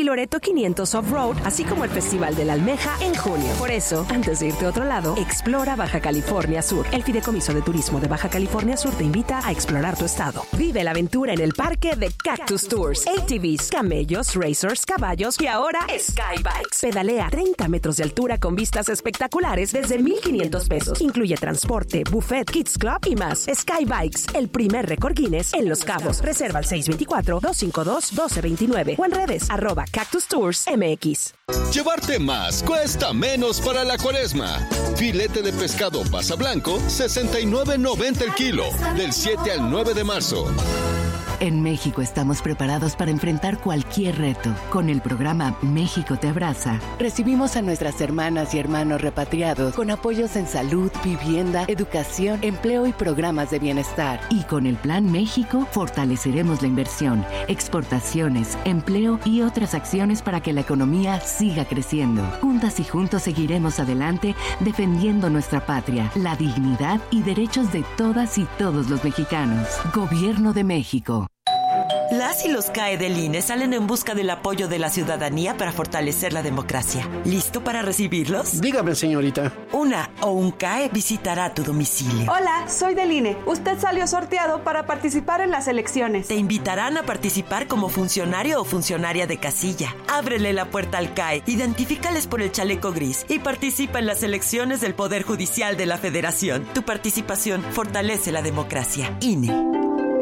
y Loreto 500 Off-Road, así como el Festival de la Almeja en junio. Por eso, antes de irte a otro lado, explora Baja California Sur. El Fideicomiso de Turismo de Baja California Sur te invita a explorar tu estado. Vive la aventura en el parque de Cactus Tours. ATVs, camellos, racers, caballos y ahora Skybikes. Pedalea 30 metros de altura con vistas espectaculares desde 1,500 pesos. Incluye transporte, buffet, kids club y más. Skybikes, el primer récord Guinness en Los Cabos. Reserva al 624-252-1229 o en redes @Cactus Tours MX. Llevarte más cuesta menos para la Cuaresma. Filete de pescado pasa blanco, $69.90 el kilo, del 7 al 9 de marzo. En México estamos preparados para enfrentar cualquier reto. Con el programa México te abraza, recibimos a nuestras hermanas y hermanos repatriados con apoyos en salud, vivienda, educación, empleo y programas de bienestar. Y con el Plan México fortaleceremos la inversión, exportaciones, empleo y otras acciones para que la economía siga creciendo. Juntas y juntos seguiremos adelante defendiendo nuestra patria, la dignidad y derechos de todas y todos los mexicanos. Gobierno de México. Las y los CAE del INE salen en busca del apoyo de la ciudadanía para fortalecer la democracia. ¿Listo para recibirlos? Dígame, señorita. Una o un CAE visitará tu domicilio. Hola, soy del INE. Usted salió sorteado para participar en las elecciones. Te invitarán a participar como funcionario o funcionaria de casilla. Ábrele la puerta al CAE, identifícales por el chaleco gris y participa en las elecciones del Poder Judicial de la Federación. Tu participación fortalece la democracia. INE.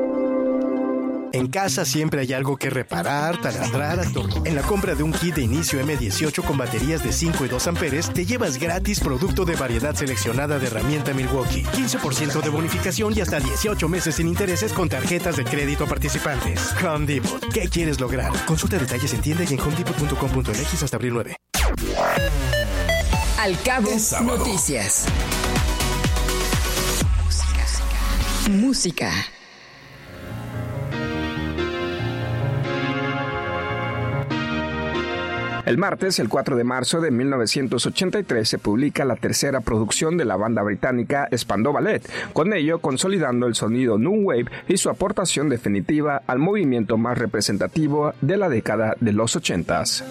En casa siempre hay algo que reparar, taladrar, atornillar. En la compra de un kit de inicio M18 con baterías de 5 y 2 amperes, te llevas gratis producto de variedad seleccionada de herramienta Milwaukee. 15% de bonificación y hasta 18 meses sin intereses con tarjetas de crédito participantes. Home Depot. ¿Qué quieres lograr? Consulta detalles en tienda y en homedepot.com.mx hasta abril 9. Al Cabo, noticias. Música. El martes, el 4 de marzo de 1983, se publica la tercera producción de la banda británica Spandau Ballet, con ello consolidando el sonido New Wave y su aportación definitiva al movimiento más representativo de la década de los 80s.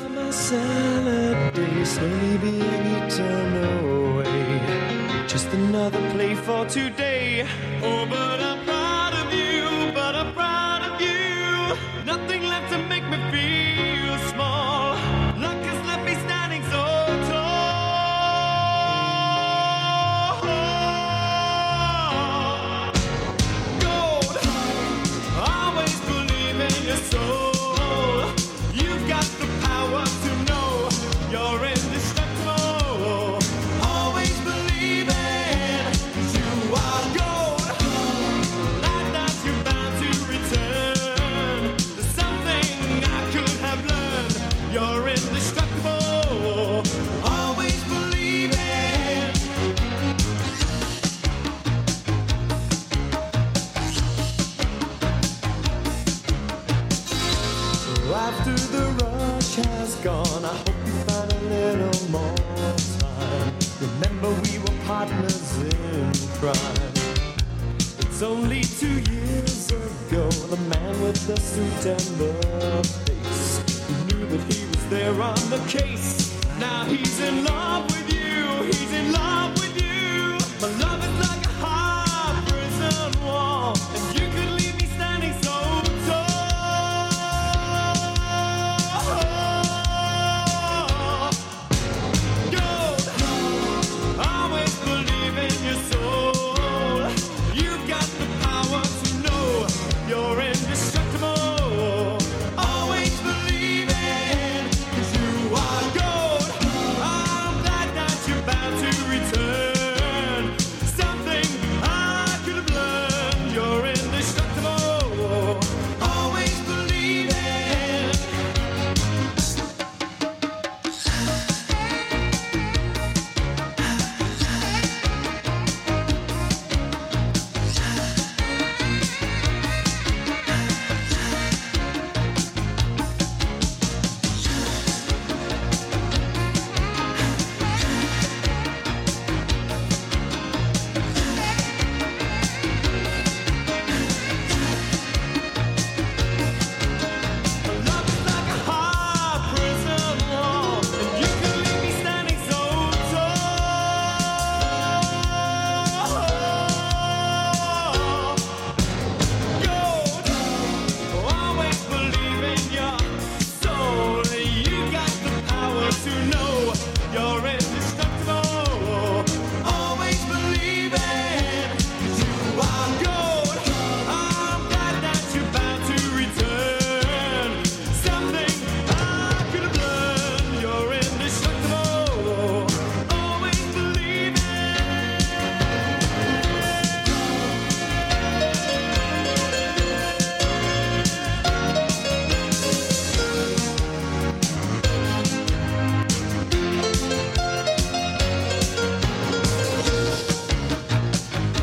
Gone, I hope you find a little more time. Remember we were partners in crime. It's only 2 years ago, the man with the suit and the face, who knew that he was there on the case. Now he's in love with you, he's in love with you. My love is like a high prison wall, and you could leave me standing so tall.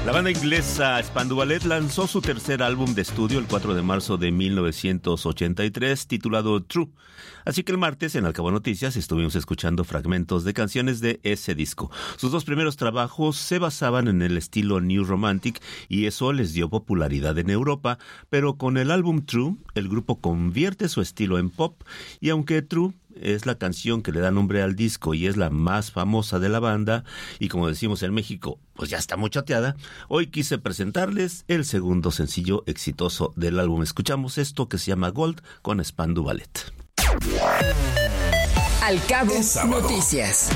La banda inglesa Spandau Ballet lanzó su tercer álbum de estudio el 4 de marzo de 1983, titulado True. Así que el martes en Al Cabo Noticias estuvimos escuchando fragmentos de canciones de ese disco. Sus dos primeros trabajos se basaban en el estilo New Romantic y eso les dio popularidad en Europa, pero con el álbum True, el grupo convierte su estilo en pop y aunque True es la canción que le da nombre al disco y es la más famosa de la banda, y como decimos en México, pues ya está muy chateada, hoy quise presentarles el segundo sencillo exitoso del álbum. Escuchamos esto que se llama Gold con Spandau Ballet. Al Cabo Noticias.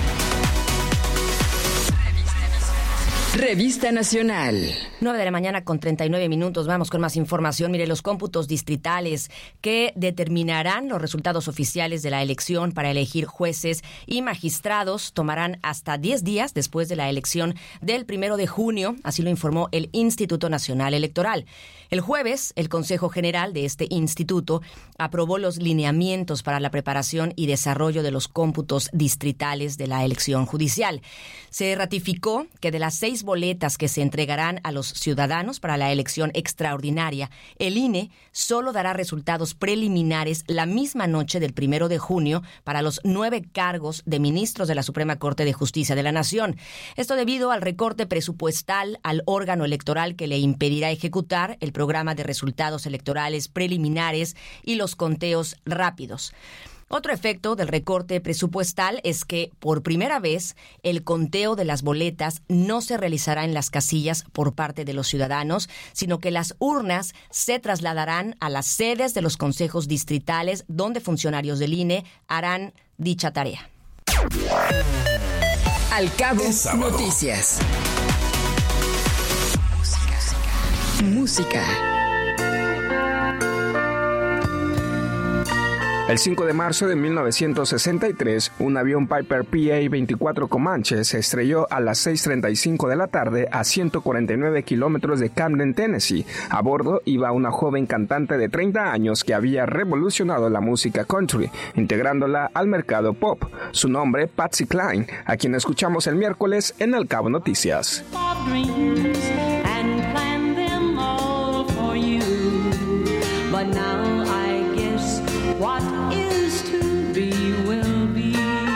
Revista Nacional. 9 de la mañana con 39 minutos. Vamos con más información. Mire, los cómputos distritales que determinarán los resultados oficiales de la elección para elegir jueces y magistrados tomarán hasta 10 días después de la elección del 1 de junio, así lo informó el Instituto Nacional Electoral. El jueves, el Consejo General de este instituto aprobó los lineamientos para la preparación y desarrollo de los cómputos distritales de la elección judicial. Se ratificó que de las 6 boletas que se entregarán a los ciudadanos para la elección extraordinaria, el INE solo dará resultados preliminares la misma noche del 1 de junio para los 9 cargos de ministros de la Suprema Corte de Justicia de la Nación. Esto debido al recorte presupuestal al órgano electoral que le impedirá ejecutar el programa de resultados electorales preliminares y los conteos rápidos. Otro efecto del recorte presupuestal es que, por primera vez, el conteo de las boletas no se realizará en las casillas por parte de los ciudadanos, sino que las urnas se trasladarán a las sedes de los consejos distritales, donde funcionarios del INE harán dicha tarea. Al Cabo Noticias. Música. El 5 de marzo de 1963, un avión Piper PA-24 Comanche se estrelló a las 6:35 de la tarde a 149 kilómetros de Camden, Tennessee. A bordo iba una joven cantante de 30 años que había revolucionado la música country, integrándola al mercado pop. Su nombre, Patsy Cline, a quien escuchamos el miércoles en Al Cabo Noticias. What is to be will be.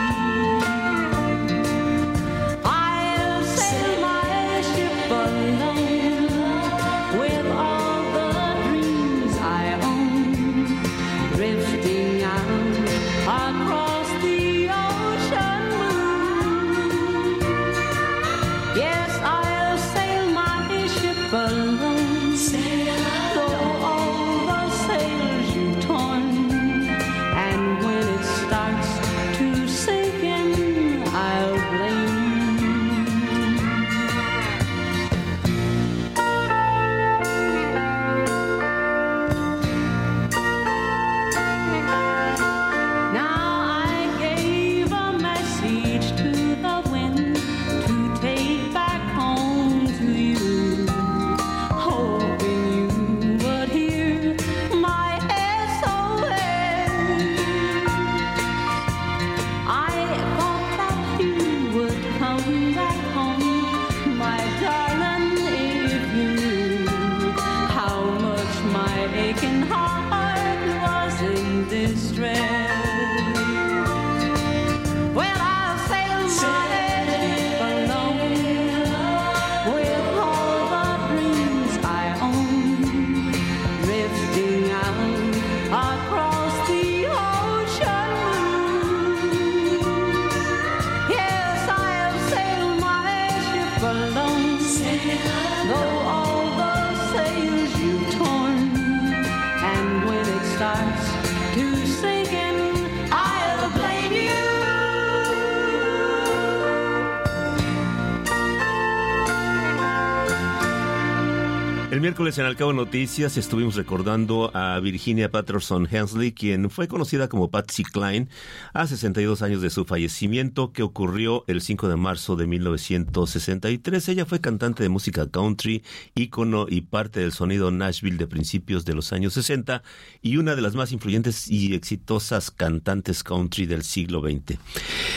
I'll sail my ship alone with all the dreams I own, drifting out across the ocean blue. Yes, I'll sail my ship alone, though all the sails you've torn. El miércoles en Al Cabo Noticias estuvimos recordando a Virginia Patterson Hensley, quien fue conocida como Patsy Cline, a 62 años de su fallecimiento, que ocurrió el 5 de marzo de 1963. Ella fue cantante de música country, ícono y parte del sonido Nashville de principios de los años 60 y una de las más influyentes y exitosas cantantes country del siglo XX.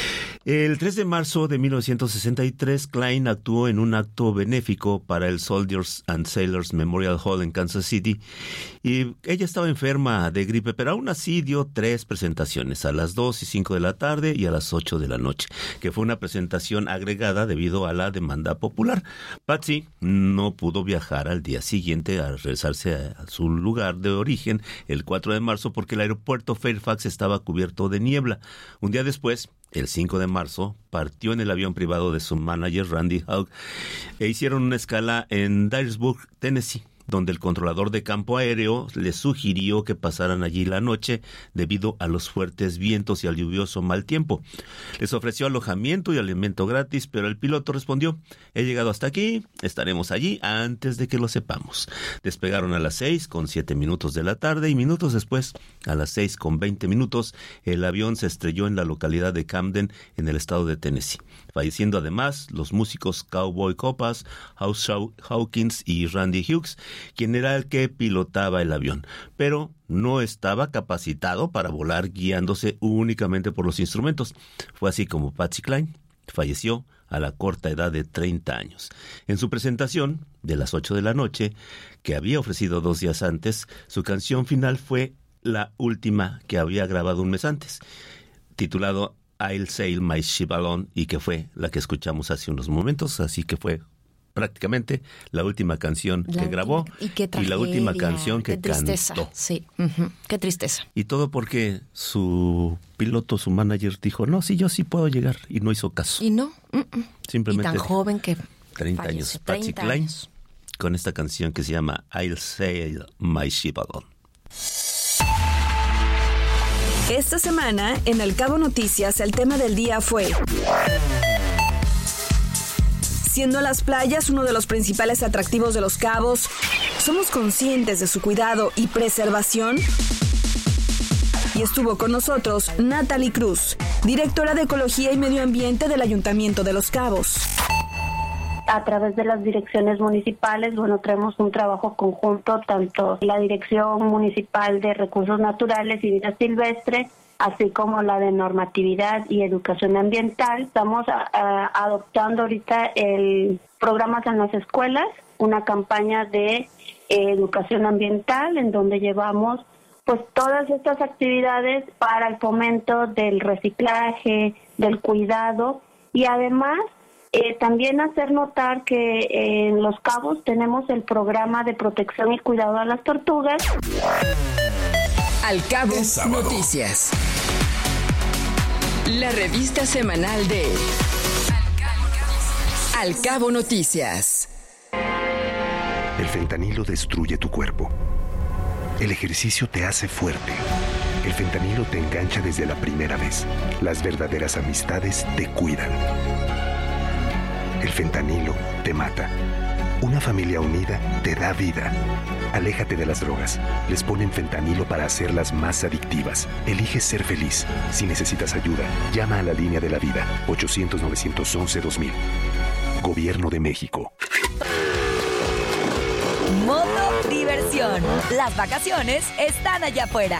El 3 de marzo de 1963, Klein actuó en un acto benéfico para el Soldiers and Sailors Memorial Hall en Kansas City y ella estaba enferma de gripe, pero aún así dio 3 presentaciones, a las 2 y 5 de la tarde y a las 8 de la noche, que fue una presentación agregada debido a la demanda popular. Patsy no pudo viajar al día siguiente a regresarse a su lugar de origen el 4 de marzo porque el aeropuerto Fairfax estaba cubierto de niebla. Un día después, el 5 de marzo, partió en el avión privado de su manager Randy Houck e hicieron una escala en Dyersburg, Tennessee, donde el controlador de campo aéreo les sugirió que pasaran allí la noche debido a los fuertes vientos y al lluvioso mal tiempo. Les ofreció alojamiento y alimento gratis, pero el piloto respondió: he llegado hasta aquí, estaremos allí antes de que lo sepamos. Despegaron a las 6:07 de la tarde y minutos después, a las 6:20, el avión se estrelló en la localidad de Camden, en el estado de Tennessee, falleciendo además los músicos Cowboy Copas, House Hawkins y Randy Hughes, quien era el que pilotaba el avión, pero no estaba capacitado para volar guiándose únicamente por los instrumentos. Fue así como Patsy Cline falleció a la corta edad de 30 años. En su presentación de las 8 de la noche, que había ofrecido 2 días antes, su canción final fue la última que había grabado un mes antes, titulado I'll Sail My Ship Alone, y que fue la que escuchamos hace unos momentos, así que fue prácticamente la última canción que grabó y la última canción que cantó. Sí, qué tristeza. Y todo porque su piloto, su manager, dijo: no, sí, yo sí puedo llegar, y no hizo caso. Y no, simplemente. Y tan joven que 30 años. Patsy Cline, con esta canción que se llama I'll Sail My Ship Alone. Esta semana, en El Cabo Noticias, el tema del día fue: siendo las playas uno de los principales atractivos de Los Cabos, ¿somos conscientes de su cuidado y preservación? Y estuvo con nosotros Natalie Cruz, directora de Ecología y Medio Ambiente del Ayuntamiento de Los Cabos. A través de las direcciones municipales, traemos un trabajo conjunto, tanto la Dirección Municipal de Recursos Naturales y Vida Silvestre, así como la de Normatividad y Educación Ambiental. Estamos adoptando ahorita el programas en las escuelas, una campaña de educación ambiental en donde llevamos pues todas estas actividades para el fomento del reciclaje, del cuidado y además también hacer notar que en Los Cabos tenemos el programa de protección y cuidado a las tortugas. Al Cabo Noticias. La revista semanal de Al Cabo Noticias. El fentanilo destruye tu cuerpo. El ejercicio te hace fuerte. El fentanilo te engancha desde la primera vez. Las verdaderas amistades te cuidan. El fentanilo te mata. Una familia unida te da vida. Aléjate de las drogas. Les ponen fentanilo para hacerlas más adictivas. Elige ser feliz. Si necesitas ayuda, llama a la línea de la vida. 800-911-2000. Gobierno de México. Moto Diversión. Las vacaciones están allá afuera.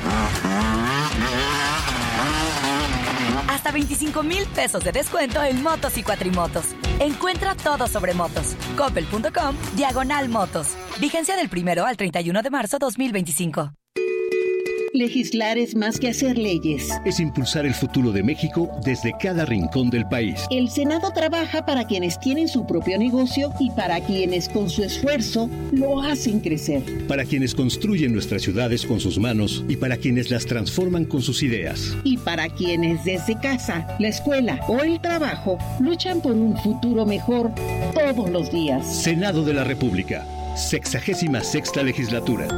Hasta 25,000 pesos de descuento en motos y cuatrimotos. Encuentra todo sobre motos. Coppel.com/motos. Vigencia del 1 al 31 de marzo 2025. Legislar es más que hacer leyes. Es impulsar el futuro de México desde cada rincón del país. El Senado trabaja para quienes tienen su propio negocio y para quienes con su esfuerzo lo hacen crecer. Para quienes construyen nuestras ciudades con sus manos y para quienes las transforman con sus ideas. Y para quienes desde casa, la escuela o el trabajo luchan por un futuro mejor todos los días. Senado de la República, 66ª legislatura.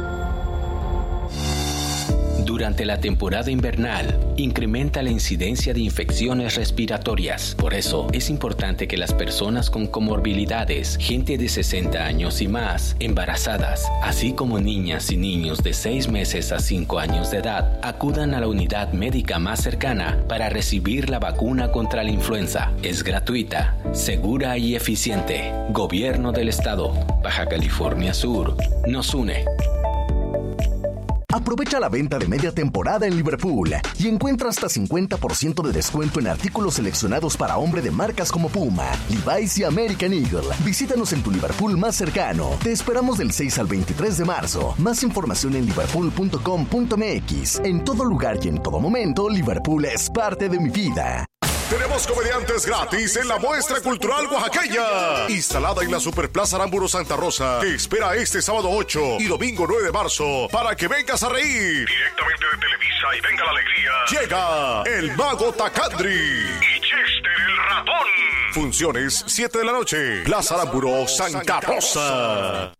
Durante la temporada invernal, incrementa la incidencia de infecciones respiratorias. Por eso, es importante que las personas con comorbilidades, gente de 60 años y más, embarazadas, así como niñas y niños de 6 meses a 5 años de edad, acudan a la unidad médica más cercana para recibir la vacuna contra la influenza. Es gratuita, segura y eficiente. Gobierno del Estado, Baja California Sur, nos une. A Aprovecha la venta de media temporada en Liverpool y encuentra hasta 50% de descuento en artículos seleccionados para hombre de marcas como Puma, Levi's y American Eagle. Visítanos en tu Liverpool más cercano. Te esperamos del 6 al 23 de marzo. Más información en liverpool.com.mx. En todo lugar y en todo momento, Liverpool es parte de mi vida. Tenemos comediantes gratis en la muestra cultural oaxaqueña, instalada en la Superplaza Aramburu Santa Rosa. Te espera este sábado 8 y domingo 9 de marzo para que vengas a reír. Directamente de Televisa y venga la alegría. Llega el Mago Tacandri y Chester el Ratón. Funciones 7 de la noche. Plaza Aramburu Santa Rosa.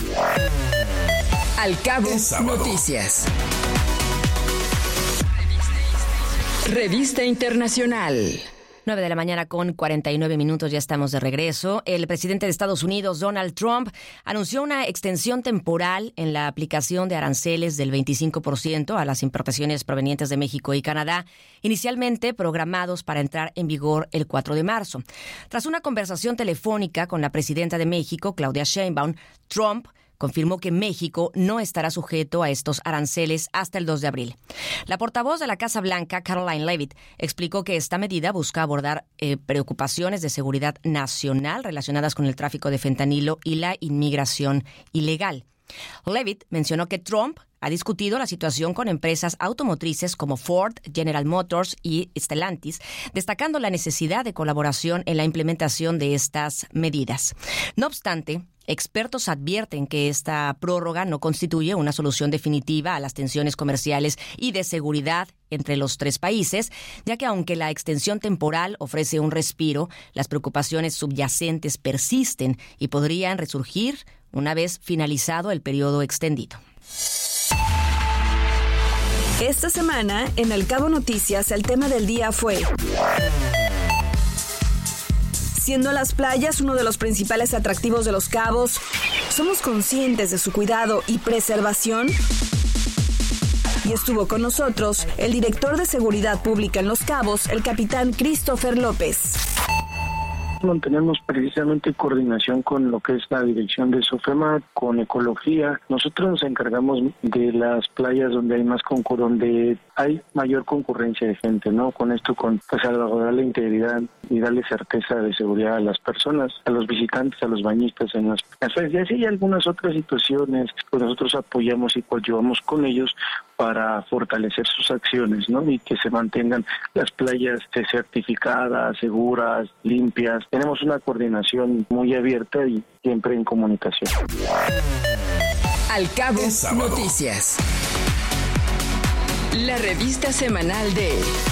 Al Cabo Noticias. Revista Internacional. 9 de la mañana con 49 minutos, ya estamos de regreso. El presidente de Estados Unidos, Donald Trump, anunció una extensión temporal en la aplicación de aranceles del 25% a las importaciones provenientes de México y Canadá, inicialmente programados para entrar en vigor el 4 de marzo. Tras una conversación telefónica con la presidenta de México, Claudia Sheinbaum, Trump confirmó que México no estará sujeto a estos aranceles hasta el 2 de abril. La portavoz de la Casa Blanca, Caroline Leavitt, explicó que esta medida busca abordar preocupaciones de seguridad nacional relacionadas con el tráfico de fentanilo y la inmigración ilegal. Leavitt mencionó que Trump ha discutido la situación con empresas automotrices como Ford, General Motors y Stellantis, destacando la necesidad de colaboración en la implementación de estas medidas. No obstante, expertos advierten que esta prórroga no constituye una solución definitiva a las tensiones comerciales y de seguridad entre los tres países, ya que aunque la extensión temporal ofrece un respiro, las preocupaciones subyacentes persisten y podrían resurgir una vez finalizado el periodo extendido. Esta semana, en Al Cabo Noticias, el tema del día fue: siendo las playas uno de los principales atractivos de Los Cabos, ¿somos conscientes de su cuidado y preservación? Y estuvo con nosotros el director de Seguridad Pública en Los Cabos, el capitán Christopher López. Mantenemos precisamente coordinación con lo que es la dirección de SOFEMA, con ecología. Nosotros nos encargamos de las playas donde hay más donde hay mayor concurrencia de gente, ¿no? Con esto, pues salvaguardar la integridad y darle certeza de seguridad a las personas, a los visitantes, a los bañistas en las playas. Y así hay algunas otras situaciones, pues nosotros apoyamos y coadyuvamos con ellos para fortalecer sus acciones, ¿no? Y que se mantengan las playas certificadas, seguras, limpias. Tenemos una coordinación muy abierta y siempre en comunicación. Al Cabo Noticias. La revista semanal de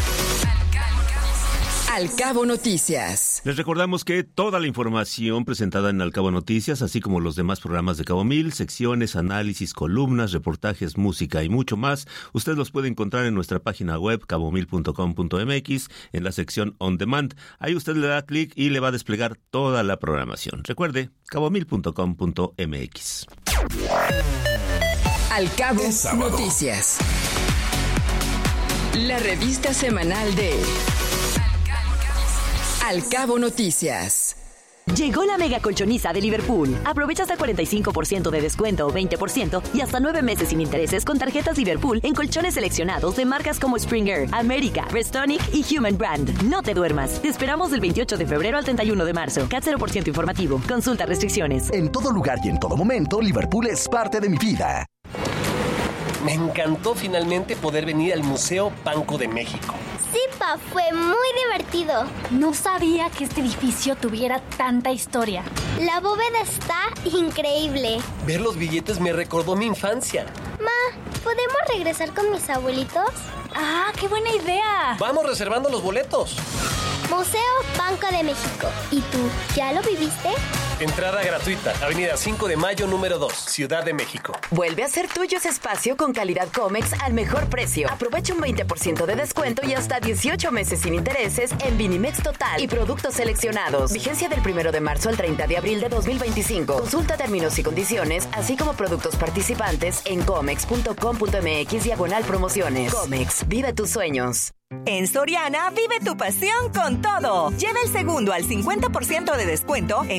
Al Cabo Noticias. Les recordamos que toda la información presentada en Al Cabo Noticias, así como los demás programas de Cabo Mil, secciones, análisis, columnas, reportajes, música y mucho más, usted los puede encontrar en nuestra página web cabomil.com.mx en la sección On Demand. Ahí usted le da clic y le va a desplegar toda la programación. Recuerde, cabomil.com.mx. Al Cabo Noticias. La revista semanal de Al Cabo Noticias. Llegó la mega colchoniza de Liverpool. Aprovecha hasta 45% de descuento o 20% y hasta 9 meses sin intereses con tarjetas Liverpool en colchones seleccionados de marcas como Springer, America, Restonic y Human Brand. No te duermas. Te esperamos del 28 de febrero al 31 de marzo. CAT 0% informativo. Consulta restricciones. En todo lugar y en todo momento, Liverpool es parte de mi vida. Me encantó finalmente poder venir al Museo Banco de México. Sí, pa, fue muy divertido. No sabía que este edificio tuviera tanta historia. La bóveda está increíble. Ver los billetes me recordó mi infancia. Ma, ¿podemos regresar con mis abuelitos? ¡Ah, qué buena idea! Vamos reservando los boletos. Museo Banco de México. ¿Y tú, ya lo viviste? Entrada gratuita. Avenida 5 de Mayo, número 2, Ciudad de México. Vuelve a ser tuyo ese espacio con calidad Comex al mejor precio. Aprovecha un 20% de descuento y hasta 18 meses sin intereses en Vinimex Total y productos seleccionados. Vigencia del 1 de marzo al 30 de abril de 2025. Consulta términos y condiciones, así como productos participantes en comex.com.mx/promociones. Comex, vive tus sueños. En Soriana, vive tu pasión con todo. Lleva el segundo al 50% de descuento en whisky,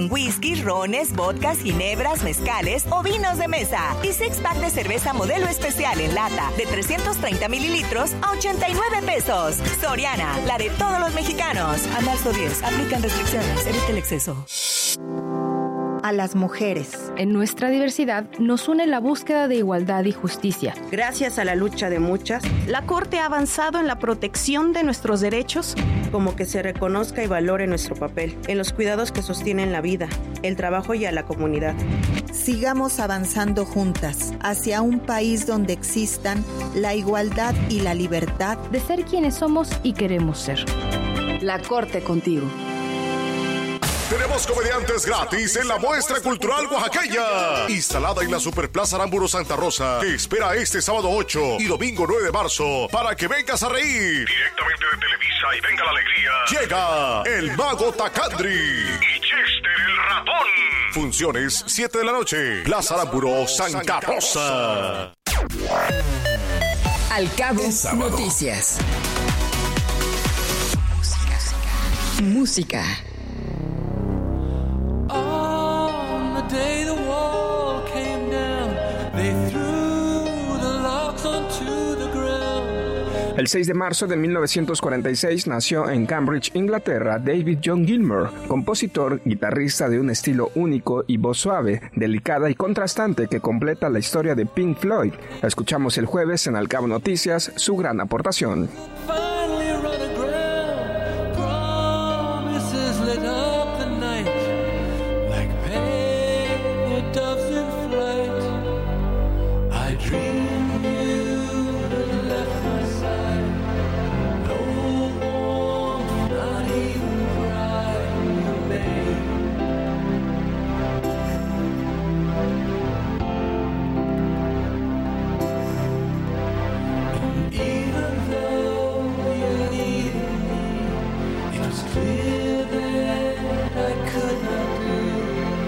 whiskies, rones, vodkas, ginebras, mezcales o vinos de mesa. Y six-pack de cerveza modelo especial en lata de 330 mililitros a 89 pesos. Soriana, la de todos los mexicanos. A marzo 10, aplican restricciones, evite el exceso. A las mujeres. En nuestra diversidad nos une la búsqueda de igualdad y justicia. Gracias a la lucha de muchas, la Corte ha avanzado en la protección de nuestros derechos, como que se reconozca y valore nuestro papel en los cuidados que sostienen la vida, el trabajo y a la comunidad. Sigamos avanzando juntas hacia un país donde existan la igualdad y la libertad de ser quienes somos y queremos ser. La Corte contigo. Tenemos comediantes gratis en la muestra cultural oaxaqueña, instalada en la Superplaza Aramburo Santa Rosa, que espera este sábado 8 y domingo 9 de marzo para que vengas a reír. Directamente de Televisa y venga la alegría. Llega el Mago Tacandri y Chester el Ratón. Funciones 7 de la noche, Plaza Aramburo Santa Rosa. Al Cabo Noticias. Música. Day the wall came down, they threw the locks onto the ground. El 6 de marzo de 1946 nació en Cambridge, Inglaterra, David John Gilmour, compositor, guitarrista de un estilo único y voz suave, delicada y contrastante que completa la historia de Pink Floyd. Escuchamos el jueves en Al Cabo Noticias su gran aportación. Finally run aground, promises lit up the night like doves in flight. I dreamed you had left my side. No warmth, not even pride remained. And even though you needed me, it was clear that I could not do.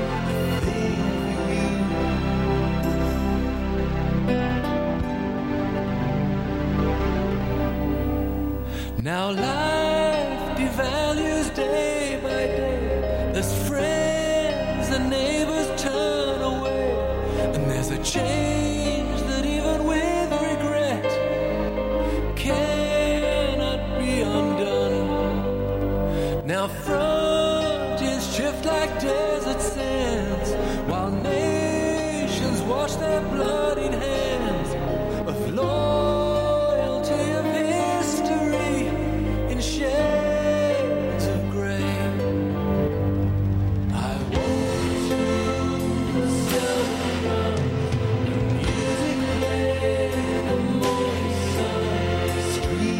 Now life devalues day by day. As friends and neighbors turn away, and there's a change that even with regret cannot be undone. Now frontiers shift like desert sands, while nations wash their bloodied hands of loyalty, of history in shades of gray. I walk through the silver and music play the morning sun street.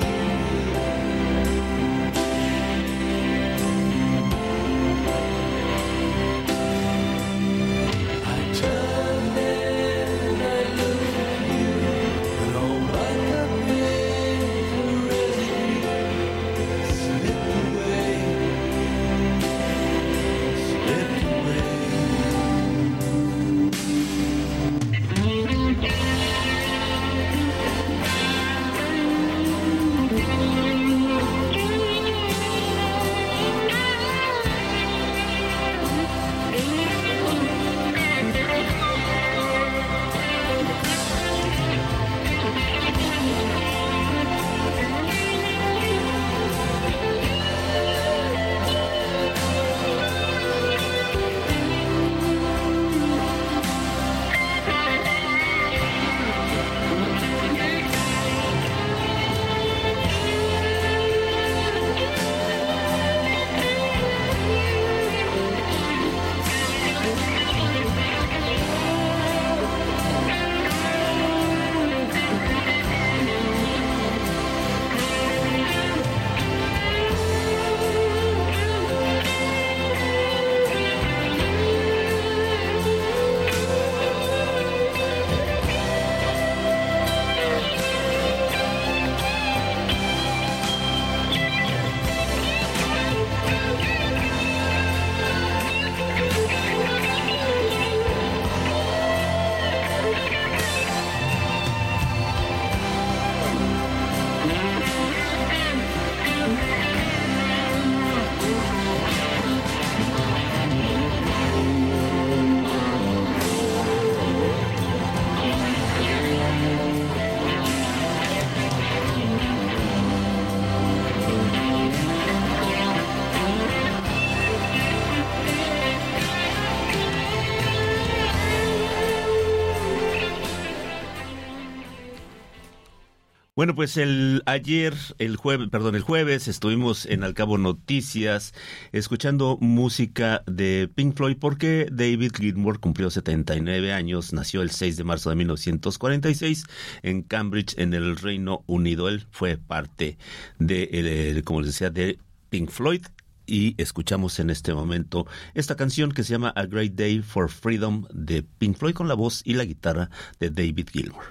Bueno, pues el jueves estuvimos en Al Cabo Noticias escuchando música de Pink Floyd porque David Gilmour cumplió 79 años, nació el 6 de marzo de 1946 en Cambridge, en el Reino Unido. Él fue parte de, como les decía, de Pink Floyd. Y escuchamos en este momento esta canción que se llama A Great Day for Freedom de Pink Floyd con la voz y la guitarra de David Gilmour.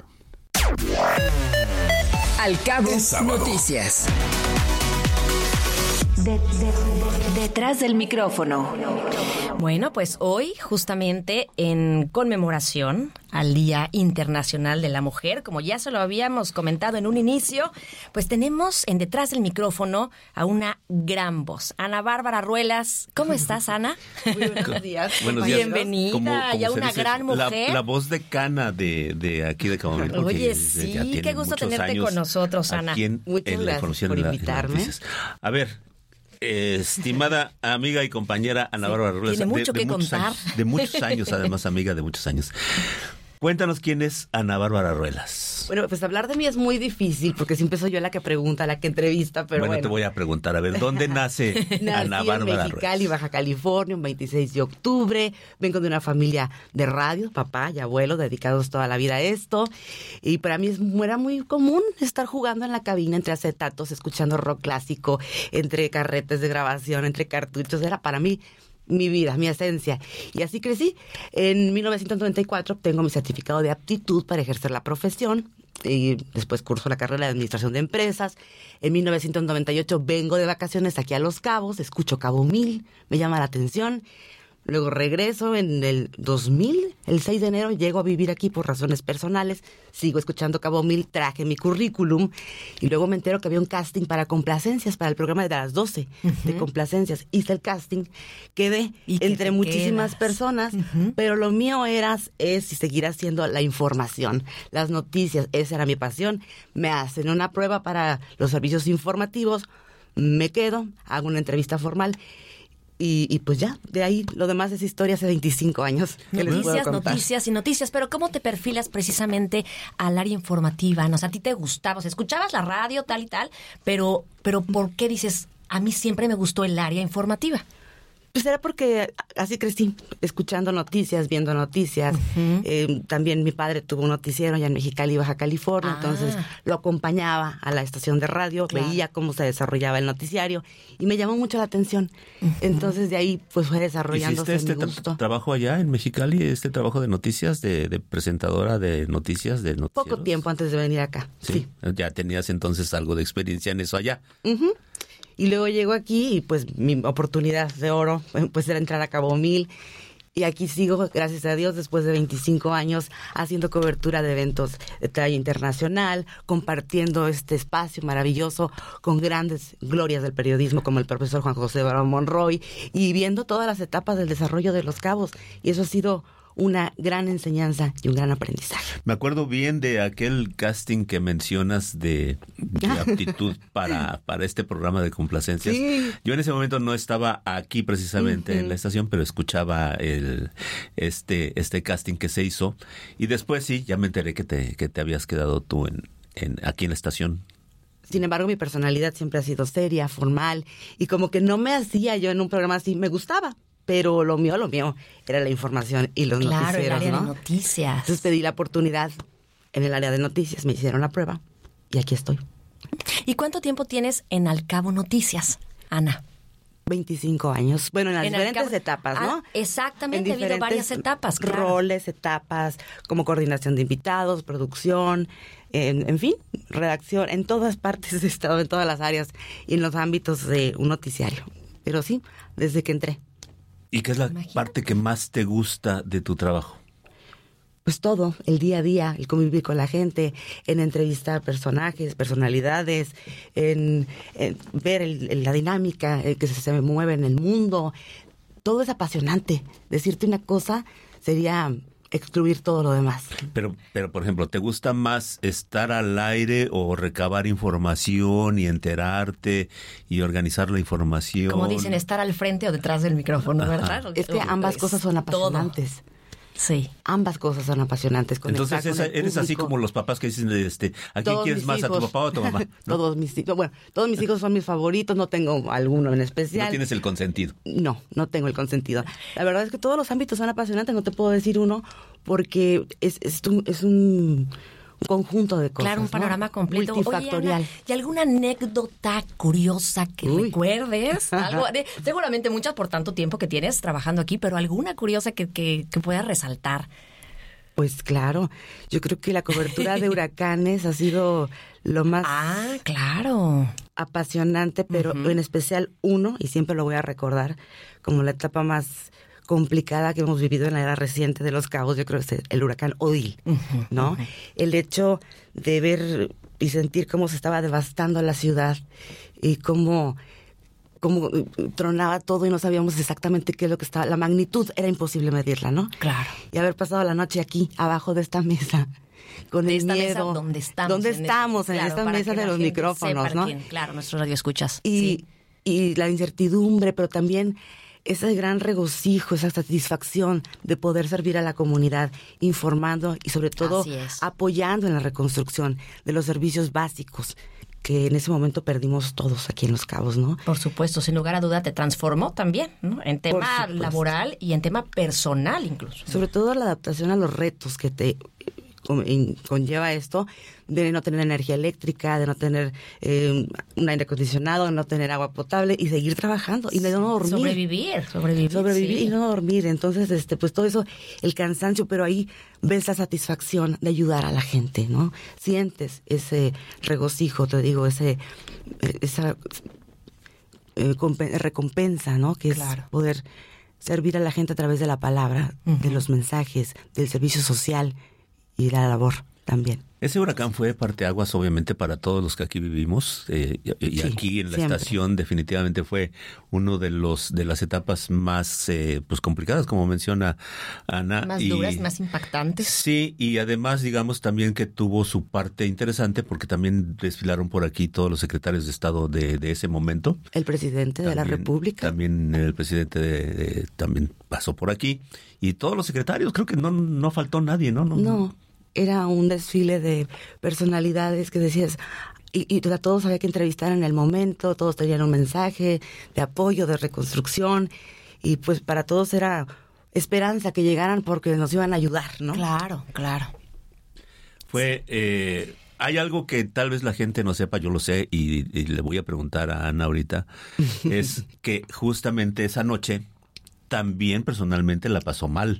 Al Cabo Noticias. Detrás del micrófono. Bueno, pues hoy, justamente en conmemoración al Día Internacional de la Mujer, como ya se lo habíamos comentado en un inicio, pues tenemos en Detrás del Micrófono a una gran voz, Ana Bárbara Ruelas. ¿Cómo estás, Ana? Muy buenos días. Buenos días. Bienvenida, como ya una dice, gran mujer. La voz de Cana de aquí de Cabo Mil. Oye, sí, qué gusto tenerte con nosotros, Ana. Muchas gracias por invitarme. A ver, estimada amiga y compañera Ana Bárbara Ruelas. Tiene mucho que contar. De muchos años, además, amiga de muchos años. Cuéntanos quién es Ana Bárbara Ruelas. Bueno, pues hablar de mí es muy difícil porque siempre soy yo la que pregunta, la que entrevista, pero bueno. Te voy a preguntar, a ver, ¿dónde nace Ana Bárbara Ruelas? En Mexicali, Baja California, un 26 de octubre. Vengo de una familia de radio, papá y abuelo, dedicados toda la vida a esto. Y para mí era muy común estar jugando en la cabina entre acetatos, escuchando rock clásico, entre carretes de grabación, entre cartuchos. Era para mí mi vida, mi esencia. Y así crecí. En 1994 obtengo mi certificado de aptitud para ejercer la profesión y después curso la carrera de administración de empresas. En 1998 vengo de vacaciones aquí a Los Cabos, escucho Cabo Mil, me llama la atención. Luego regreso en el 2000, el 6 de enero, llego a vivir aquí por razones personales, sigo escuchando Cabo Mil, traje mi currículum y luego me entero que había un casting para complacencias, para el programa de las 12 de complacencias. Hice el casting, quedé entre muchísimas personas, pero lo mío es y seguir haciendo la información, las noticias, esa era mi pasión. Me hacen una prueba para los servicios informativos, me quedo, hago una entrevista formal. Y pues ya, de ahí lo demás es historia hace 25 años. Noticias, pero ¿cómo te perfilas precisamente al área informativa? ¿No? O sea, ¿a ti te gustaba? O sea, escuchabas la radio, tal y tal, pero ¿por qué dices, a mí siempre me gustó el área informativa? Pues era porque así crecí, escuchando noticias, viendo noticias. También mi padre tuvo un noticiero allá en Mexicali, Baja California, entonces lo acompañaba a la estación de radio, veía cómo se desarrollaba el noticiario y me llamó mucho la atención. Entonces de ahí pues fue desarrollándose mi gusto. ¿Trabajo allá en Mexicali, trabajo de noticias, de presentadora de noticias, de noticieros? Poco tiempo antes de venir acá, sí. Ya tenías entonces algo de experiencia en eso allá. Y luego llego aquí y pues mi oportunidad de oro pues era entrar a Cabo Mil. Y aquí sigo, gracias a Dios, después de 25 años haciendo cobertura de eventos de talla internacional, compartiendo este espacio maravilloso con grandes glorias del periodismo como el profesor Juan José Barón Monroy y viendo todas las etapas del desarrollo de Los Cabos. Y eso ha sido una gran enseñanza y un gran aprendizaje. Me acuerdo bien de aquel casting que mencionas de aptitud para este programa de complacencias. Sí. Yo en ese momento no estaba aquí precisamente en la estación, pero escuchaba este casting que se hizo. Y después sí, ya me enteré que te habías quedado tú aquí en la estación. Sin embargo, mi personalidad siempre ha sido seria, formal, y como que no me hacía yo en un programa así, me gustaba. Pero lo mío era la información y los noticieros, el área ¿no? de noticias. Entonces pedí la oportunidad en el área de noticias, me hicieron la prueba y aquí estoy. ¿Y cuánto tiempo tienes en Al Cabo Noticias, Ana? 25 años. Bueno, en las diferentes etapas, ¿no? Exactamente, ha habido varias etapas. Claro. Roles, etapas, como coordinación de invitados, producción, en fin, redacción. En todas partes he estado, en todas las áreas y en los ámbitos de un noticiario. Pero sí, desde que entré. ¿Y qué es la parte que más te gusta de tu trabajo? Pues todo, el día a día, el convivir con la gente, en entrevistar personajes, personalidades, en ver la dinámica que se mueve en el mundo. Todo es apasionante. Decirte una cosa sería excluir todo lo demás. Pero, por ejemplo, ¿te gusta más estar al aire o recabar información y enterarte y organizar la información? Como dicen, estar al frente o detrás del micrófono, ¿verdad? Es que ambas cosas son apasionantes. Sí. Ambas cosas son apasionantes. Entonces eres así como los papás que dicen, ¿a quién quieres más, a tu papá o a tu mamá? ¿No? Todos mis hijos son mis favoritos, no tengo alguno en especial. ¿No tienes el consentido? No tengo el consentido. La verdad es que todos los ámbitos son apasionantes, no te puedo decir uno, porque es un conjunto de cosas. Claro, un panorama completo. Multifactorial. Oye, Ana, ¿y alguna anécdota curiosa que recuerdes? Seguramente muchas por tanto tiempo que tienes trabajando aquí, pero alguna curiosa que puedas resaltar. Pues claro, yo creo que la cobertura de huracanes ha sido lo más apasionante, pero en especial uno, y siempre lo voy a recordar, como la etapa más complicada que hemos vivido en la era reciente de Los Cabos, yo creo que es el huracán Odile, ¿no? El hecho de ver y sentir cómo se estaba devastando la ciudad y cómo tronaba todo y no sabíamos exactamente qué es lo que estaba, la magnitud era imposible medirla, ¿no? Claro. Y haber pasado la noche aquí, abajo de esta mesa, con el miedo. ¿Dónde estamos? ¿Dónde estamos? En esta mesa de los micrófonos, ¿no? Claro, nuestro radio escuchas. Y la incertidumbre, pero también ese gran regocijo, esa satisfacción de poder servir a la comunidad, informando y sobre todo apoyando en la reconstrucción de los servicios básicos que en ese momento perdimos todos aquí en Los Cabos, ¿no? Por supuesto, sin lugar a duda te transformó también, ¿no? En tema laboral y en tema personal incluso. Sobre todo la adaptación a los retos que te conlleva esto, de no tener energía eléctrica, de no tener un aire acondicionado, de no tener agua potable y seguir trabajando y de no dormir. Sobrevivir y no dormir. Entonces, pues todo eso, el cansancio, pero ahí ves la satisfacción de ayudar a la gente, ¿no? Sientes ese regocijo, te digo, esa recompensa, ¿no? Que es poder servir a la gente a través de la palabra, de los mensajes, del servicio social y la labor también. Ese huracán fue parteaguas, obviamente, para todos los que aquí vivimos. Y aquí en la estación definitivamente fue uno de las etapas más complicadas, como menciona Ana. Más duras, más impactantes. Sí, y además, digamos, también que tuvo su parte interesante porque también desfilaron por aquí todos los secretarios de Estado de ese momento. El presidente de la República. También el presidente también pasó por aquí. Y todos los secretarios, creo que no faltó nadie, ¿no? No. Era un desfile de personalidades que decías, y todos había que entrevistar en el momento, todos tenían un mensaje de apoyo, de reconstrucción, y pues para todos era esperanza que llegaran porque nos iban a ayudar, ¿no? Claro. Hay algo que tal vez la gente no sepa, yo lo sé, y le voy a preguntar a Ana ahorita, es que justamente esa noche también personalmente la pasó mal.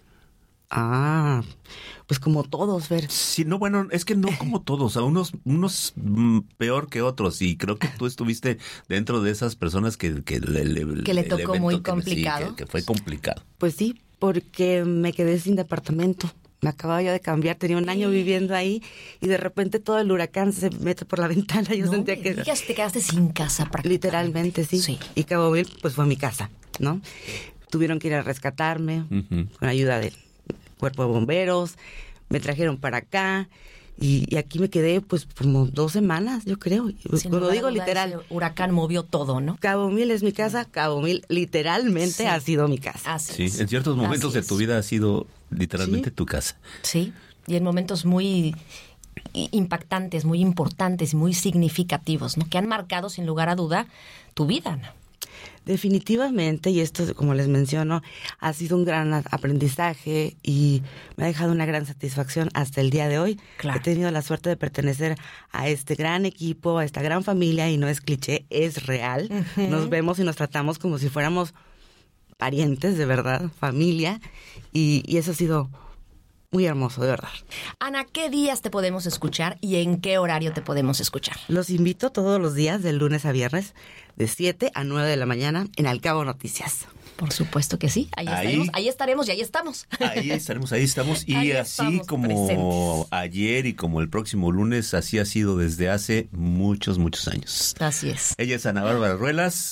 Pues como todos, Fer. Sí, no, bueno, es que no como todos, a unos peor que otros, y creo que tú estuviste dentro de esas personas que le tocó muy complicado. Que fue complicado. Pues sí, porque me quedé sin departamento. Me acababa yo de cambiar, tenía un año viviendo ahí y de repente todo el huracán se mete por la ventana. Yo sentía que... te quedaste sin casa prácticamente. Literalmente, sí. Y Cabo Mil, pues fue mi casa, ¿no? Tuvieron que ir a rescatarme con ayuda del Cuerpo de Bomberos, me trajeron para acá y aquí me quedé pues como 2 semanas, yo creo. Lo digo literal. El huracán movió todo, ¿no? Cabo Mil es mi casa, Cabo Mil literalmente ha sido mi casa. Sí, en ciertos momentos de tu vida ha sido literalmente tu casa. Sí, y en momentos muy impactantes, muy importantes y muy significativos, ¿no? Que han marcado sin lugar a duda tu vida, ¿no? Definitivamente, y esto, como les menciono, ha sido un gran aprendizaje y me ha dejado una gran satisfacción hasta el día de hoy. Claro. He tenido la suerte de pertenecer a este gran equipo, a esta gran familia, y no es cliché, es real. Nos vemos y nos tratamos como si fuéramos parientes, de verdad, familia, y eso ha sido muy hermoso, de verdad. Ana, ¿qué días te podemos escuchar y en qué horario te podemos escuchar? Los invito todos los días, de lunes a viernes, de 7 a 9 de la mañana, en Al Cabo Noticias. Por supuesto que sí, ahí estaremos y ahí estamos. Ahí estamos. Y ahí así estamos como presentes. Ayer y como el próximo lunes, así ha sido desde hace muchos años. Así es. Ella es Ana Bárbara Ruelas.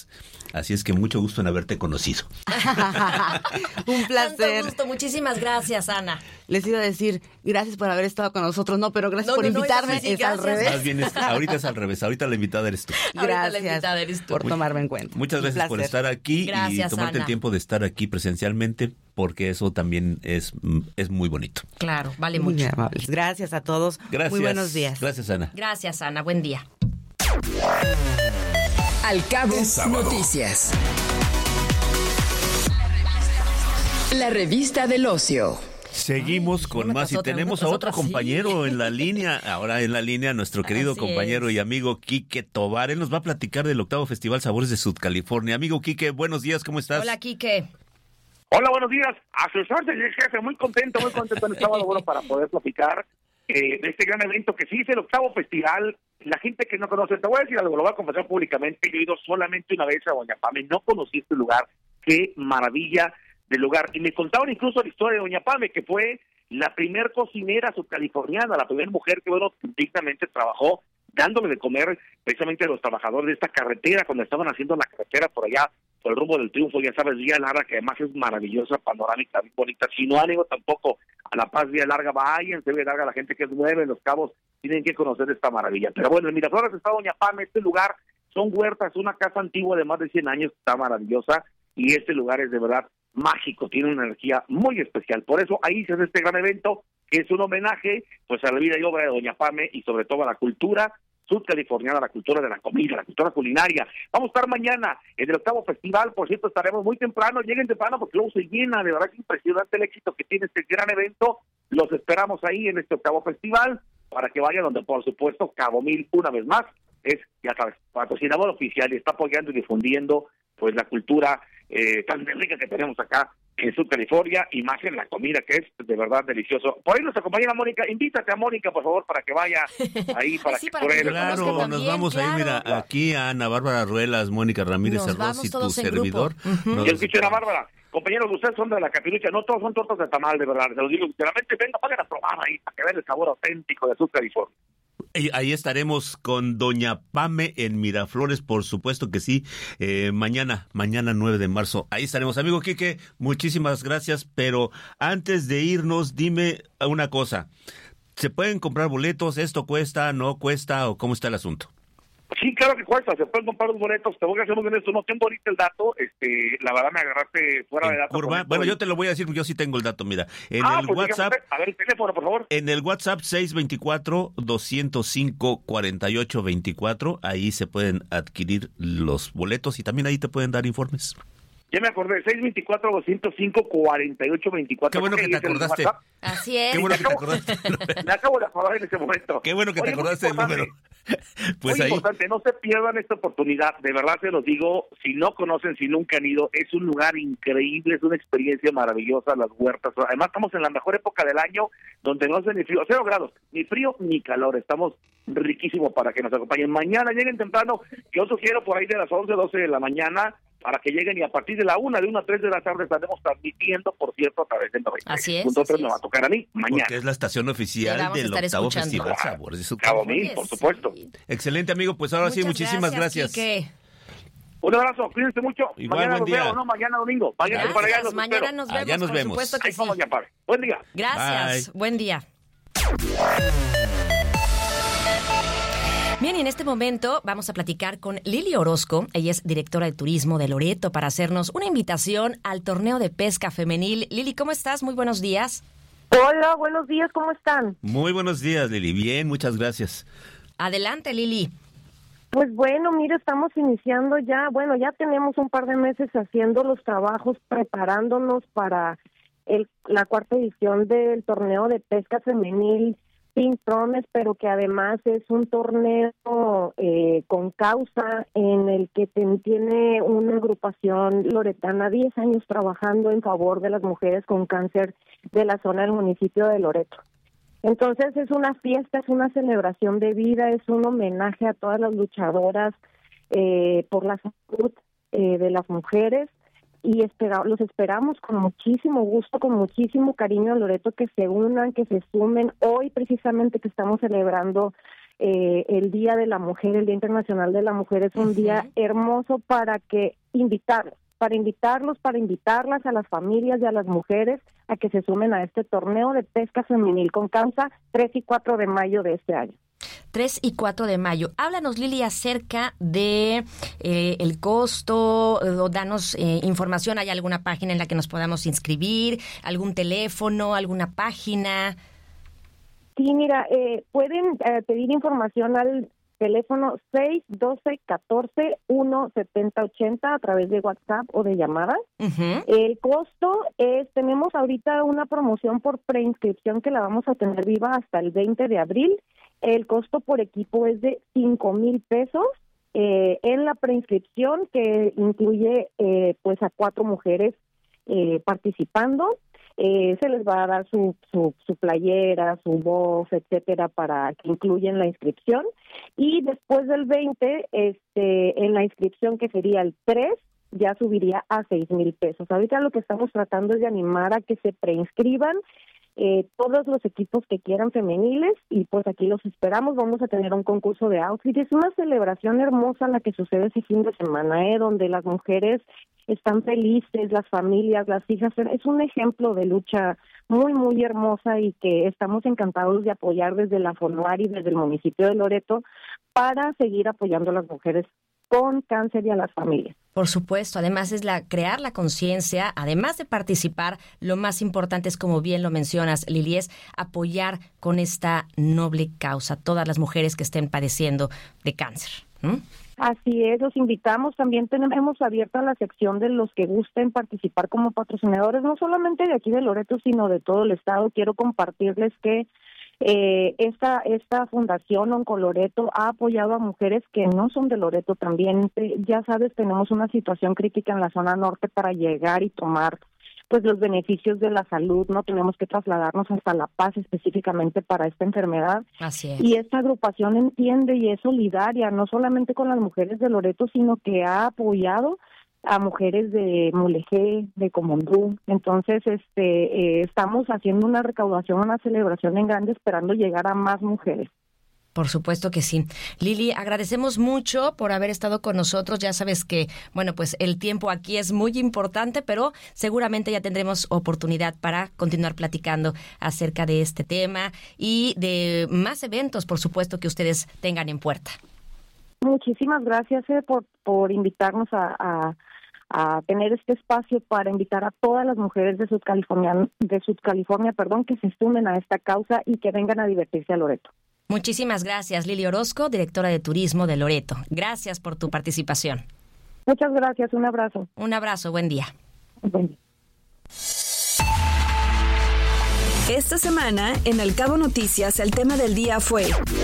Así es que mucho gusto en haberte conocido. Un placer. Tanto gusto. Muchísimas gracias, Ana. Les iba a decir, gracias por haber estado con nosotros, pero gracias por invitarme. Sí, es al revés. Más bien, ahorita es al revés. Ahorita la invitada eres tú. Gracias por tomarme en cuenta. Muchas gracias por estar aquí y tomarte el tiempo de estar aquí presencialmente, porque eso también es muy bonito. Claro, vale muy mucho. amables. Gracias a todos. Gracias. Muy buenos días. Gracias, Ana. Gracias, Ana. Buen día. Al cabo, noticias. La revista del ocio. Seguimos con más y tenemos a otro compañero en la línea. Ahora en la línea nuestro querido compañero y amigo Quique Tobar. Él nos va a platicar del 8º Festival Sabores de Sudcalifornia. Amigo Quique, buenos días, ¿cómo estás? Hola, Quique. Hola, buenos días. A sus órdenes, jefe. Muy contento en el sábado, bueno, para poder platicar de este gran evento que sí es el 8º Festival. La gente que no conoce, te voy a decir algo, lo voy a confesar públicamente. Yo he ido solamente una vez a Doña Pame, no conocí este lugar. Qué maravilla del lugar. Y me contaban incluso la historia de Doña Pame, que fue la primer cocinera sudcaliforniana, la primera mujer que, bueno, dignamente trabajó dándole de comer precisamente a los trabajadores de esta carretera, cuando estaban haciendo la carretera por allá, por el rumbo del Triunfo, ya sabes, Vía Larga, que además es maravillosa, panorámica, muy bonita. Si no han ido tampoco a La Paz, Vía Larga, váyanse, Vía Larga, la gente que es nueva en Los Cabos, tienen que conocer esta maravilla. Pero bueno, en Miraflores está Doña Pame, este lugar son huertas, una casa antigua de más de 100 años, está maravillosa, y este lugar es de verdad mágico, tiene una energía muy especial. Por eso ahí se hace este gran evento, que es un homenaje pues a la vida y obra de Doña Pame y sobre todo a la cultura sudcaliforniana, la cultura de la comida, la cultura culinaria. Vamos a estar mañana en el 8º Festival, por cierto, estaremos muy temprano, lleguen temprano porque luego se llena, de verdad es impresionante el éxito que tiene este gran evento. Los esperamos ahí en este 8º Festival para que vayan, donde por supuesto Cabo Mil, una vez más, es, ya sabes, patrocinador oficial y está apoyando y difundiendo pues la cultura tan rica que tenemos acá en Sudcalifornia y más en la comida, que es de verdad delicioso. Por ahí nuestra compañera Mónica, invítate a Mónica, por favor, para que vaya ahí, para que pruebe. Claro, nos vamos a ir, mira, aquí a Ana Bárbara Ruelas, Mónica Ramírez Arroz y tu servidor. Yo escuché a Ana Bárbara. Compañeros, ustedes son de la Capirucha, no todos son tortas de tamal, de verdad, se los digo sinceramente, venga, vayan a probar ahí, para que vean el sabor auténtico de Sudcalifornia. Ahí estaremos con Doña Pame en Miraflores, por supuesto que sí. Mañana 9 de marzo. Ahí estaremos. Amigo Quique, muchísimas gracias. Pero antes de irnos, dime una cosa. ¿Se pueden comprar boletos? ¿Esto cuesta, no cuesta o cómo está el asunto? Sí, claro que cuesta, se pueden comprar los boletos, te voy a hacer muy bien esto, no tengo ahorita el dato, la verdad me agarraste fuera de dato. Bueno, yo te lo voy a decir porque yo sí tengo el dato, mira, en el pues WhatsApp, dígame, a ver el teléfono, por favor. En el WhatsApp 624-205-4824, ahí se pueden adquirir los boletos y también ahí te pueden dar informes. Ya me acordé, 624-205-4824. Qué bueno que te acordaste. Así es. Qué bueno que te acordaste. Me acabo de acordar en ese momento. Qué bueno que te acordaste del número. Pues muy ahí. importante, no se pierdan esta oportunidad, de verdad se los digo, si no conocen, si nunca han ido, es un lugar increíble, es una experiencia maravillosa, las huertas, además estamos en la mejor época del año, donde no hace ni frío, 0 grados, ni frío ni calor, estamos riquísimos para que nos acompañen. Mañana lleguen temprano, yo sugiero por ahí de las 11, 12 de la mañana, para que lleguen y a partir de la 1 a 3 de la tarde estaremos transmitiendo, por cierto, a través del 90. Así es. Entonces me va a tocar a mí mañana. Porque es la estación oficial del 8º Festival Sabores de Sudcalifornia. Cabo Mil, por supuesto. Excelente, amigo. Pues ahora sí, muchísimas gracias. Quique. Un abrazo, cuídense mucho. Igual, mañana buen nos día. vemos, ¿no? Mañana domingo. Váyanse para allá, los Mañana espero. nos vemos, Allá nos por vemos. supuesto que Ahí sí. vamos a llamar. Buen día. Gracias. Bye. Buen día. Bien, y en este momento vamos a platicar con Lili Orozco. Ella es directora de turismo de Loreto para hacernos una invitación al torneo de pesca femenil. Lili, ¿cómo estás? Muy buenos días. Hola, buenos días, ¿cómo están? Muy buenos días, Lili. Bien, muchas gracias. Adelante, Lili. Pues bueno, mira, estamos iniciando ya, ya tenemos un par de meses haciendo los trabajos, preparándonos para la 4ª edición del torneo de pesca femenil Pink Promise, pero que además es un torneo con causa en el que tiene una agrupación loretana 10 años trabajando en favor de las mujeres con cáncer de la zona del municipio de Loreto. Entonces es una fiesta, es una celebración de vida, es un homenaje a todas las luchadoras por la salud de las mujeres y los esperamos con muchísimo gusto, con muchísimo cariño a Loreto, que se unan, que se sumen. Hoy precisamente que estamos celebrando el Día de la Mujer, el Día Internacional de la Mujer, es un día hermoso para invitarlas a las familias y a las mujeres a que se sumen a este torneo de pesca femenil con causa 3 y 4 de mayo de este año. 3 y 4 de mayo. Háblanos, Lili, acerca de el costo, o danos información. ¿Hay alguna página en la que nos podamos inscribir? ¿Algún teléfono? ¿Alguna página? Sí, mira, pueden pedir información al teléfono 612-14-17080 a través de WhatsApp o de llamada. El costo es, tenemos ahorita una promoción por preinscripción que la vamos a tener viva hasta el 20 de abril. El costo por equipo es de 5,000 pesos en la preinscripción, que incluye pues a 4 mujeres participando. Se les va a dar su playera, su voz, etcétera, para que incluyan la inscripción. Y después del 20, en la inscripción, que sería el 3, ya subiría a 6,000 pesos. Ahorita lo que estamos tratando es de animar a que se preinscriban todos los equipos que quieran femeniles, y pues aquí los esperamos. Vamos a tener un concurso de outfit. Es una celebración hermosa la que sucede ese fin de semana, donde las mujeres están felices, las familias, las hijas. Es un ejemplo de lucha muy, muy hermosa, y que estamos encantados de apoyar desde la FONUAR y desde el municipio de Loreto para seguir apoyando a las mujeres con cáncer y a las familias. Por supuesto, además es crear la conciencia, además de participar, lo más importante es, como bien lo mencionas, Lili, es apoyar con esta noble causa a todas las mujeres que estén padeciendo de cáncer. Así es, los invitamos. También hemos abierta la sección de los que gusten participar como patrocinadores, no solamente de aquí de Loreto, sino de todo el estado. Quiero compartirles que esta fundación Oncoloreto ha apoyado a mujeres que no son de Loreto también. Ya sabes, tenemos una situación crítica en la zona norte para llegar y tomar pues los beneficios de la salud. No tenemos que trasladarnos hasta La Paz específicamente para esta enfermedad. Así es. Y esta agrupación entiende y es solidaria, no solamente con las mujeres de Loreto, sino que ha apoyado a mujeres de Mulegé, de Comondú. Entonces, estamos haciendo una recaudación, una celebración en grande, esperando llegar a más mujeres. Por supuesto que sí. Lili, agradecemos mucho por haber estado con nosotros. Ya sabes que, bueno, pues el tiempo aquí es muy importante, pero seguramente ya tendremos oportunidad para continuar platicando acerca de este tema y de más eventos, por supuesto, que ustedes tengan en puerta. Muchísimas gracias por invitarnos a tener este espacio para invitar a todas las mujeres de Sud California, que se sumen a esta causa y que vengan a divertirse a Loreto. Muchísimas gracias, Lili Orozco, directora de Turismo de Loreto. Gracias por tu participación. Muchas gracias, un abrazo. Un abrazo, buen día. Buen día. Esta semana, en Al Cabo Noticias, el tema del día fue: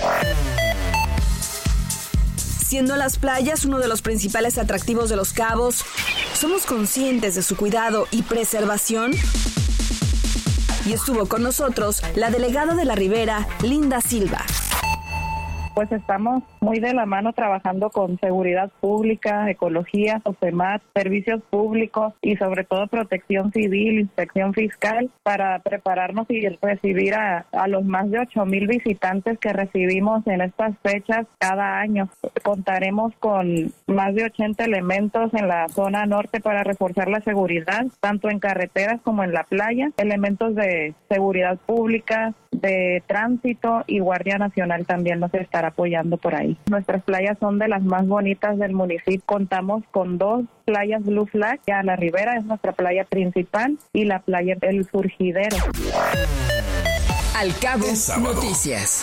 siendo las playas uno de los principales atractivos de Los Cabos, ¿somos conscientes de su cuidado y preservación? Y estuvo con nosotros la delegada de la Ribera, Linda Silva. Pues estamos muy de la mano trabajando con seguridad pública, ecología, OPEMAT, servicios públicos y sobre todo protección civil, inspección fiscal, para prepararnos y recibir a los más de 8,000 visitantes que recibimos en estas fechas cada año. Contaremos con más de 80 elementos en la zona norte para reforzar la seguridad, tanto en carreteras como en la playa, elementos de seguridad pública, de tránsito, y Guardia Nacional también nos estará apoyando por ahí. Nuestras playas son de las más bonitas del municipio. Contamos con 2 playas Blue Flag. Ya La Ribera es nuestra playa principal y la playa El Surgidero. Al Cabo Noticias.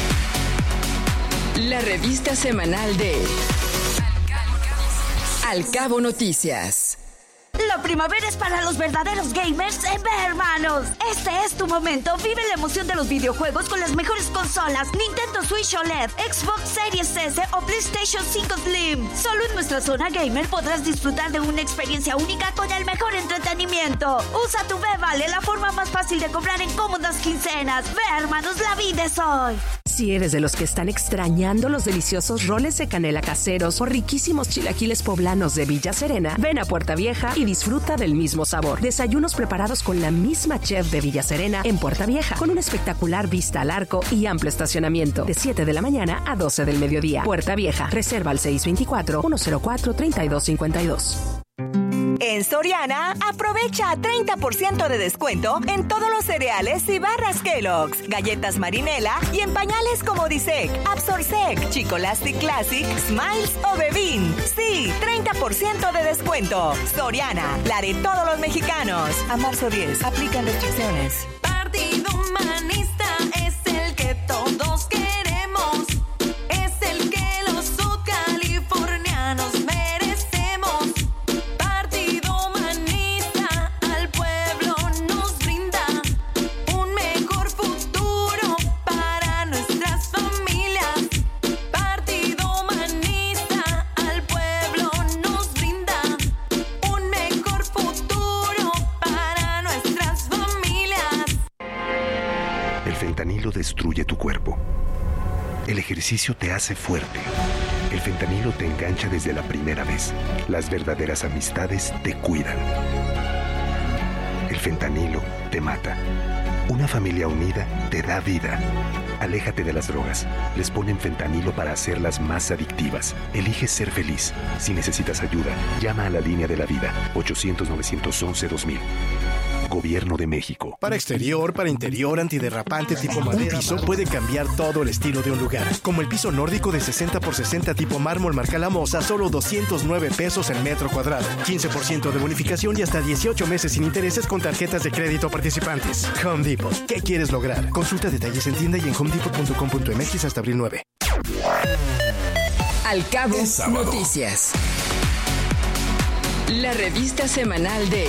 La revista semanal de Al Cabo Noticias. La primavera es para los verdaderos gamers en Hermanos. Este es tu momento. Vive la emoción de los videojuegos con las mejores consolas: Nintendo Switch OLED, Xbox Series S o PlayStation 5 Slim. Solo en nuestra zona gamer podrás disfrutar de una experiencia única con el mejor entretenimiento. Usa tu V-Vale, la forma más fácil de comprar en cómodas quincenas. Hermanos, la vida es hoy. Si eres de los que están extrañando los deliciosos roles de canela caseros o riquísimos chilaquiles poblanos de Villa Serena, ven a Puerta Vieja y disfruta del mismo sabor. Desayunos preparados con la misma chef de Villa Serena en Puerta Vieja, con una espectacular vista al arco y amplio estacionamiento, de 7 de la mañana a 12 del mediodía. Puerta Vieja, reserva al 624-104-3252. En Soriana, aprovecha 30% de descuento en todos los cereales y barras Kellogg's, galletas Marinela y en pañales como Disec, Absorsec, Chicolastic Classic, Smiles o Bebin. Sí, 30% de descuento. Soriana, la de todos los mexicanos. A marzo 10, aplican restricciones. Partido Humanista es el que todos queremos. Es el que los sudcalifornianos merecemos. Partido Humanista al pueblo nos brinda un mejor futuro para nuestras familias. Partido Humanista al pueblo nos brinda un mejor futuro para nuestras familias. El fentanilo destruye tu cuerpo. El ejercicio te hace fuerte. El fentanilo te engancha desde la primera vez. Las verdaderas amistades te cuidan. El fentanilo te mata. Una familia unida te da vida. Aléjate de las drogas. Les ponen fentanilo para hacerlas más adictivas. Elige ser feliz. Si necesitas ayuda, llama a la línea de la vida. 800-911-2000. Gobierno de México. Para exterior, para interior, antiderrapante tipo madera. Un piso puede cambiar todo el estilo de un lugar. Como el piso nórdico de 60 por 60 tipo mármol marca Lamosa, solo 209 pesos el metro cuadrado. 15% de bonificación y hasta 18 meses sin intereses con tarjetas de crédito participantes. Home Depot. ¿Qué quieres lograr? Consulta detalles en tienda y en homedepot.com.mx hasta abril 9. Al Cabo Noticias. La revista semanal de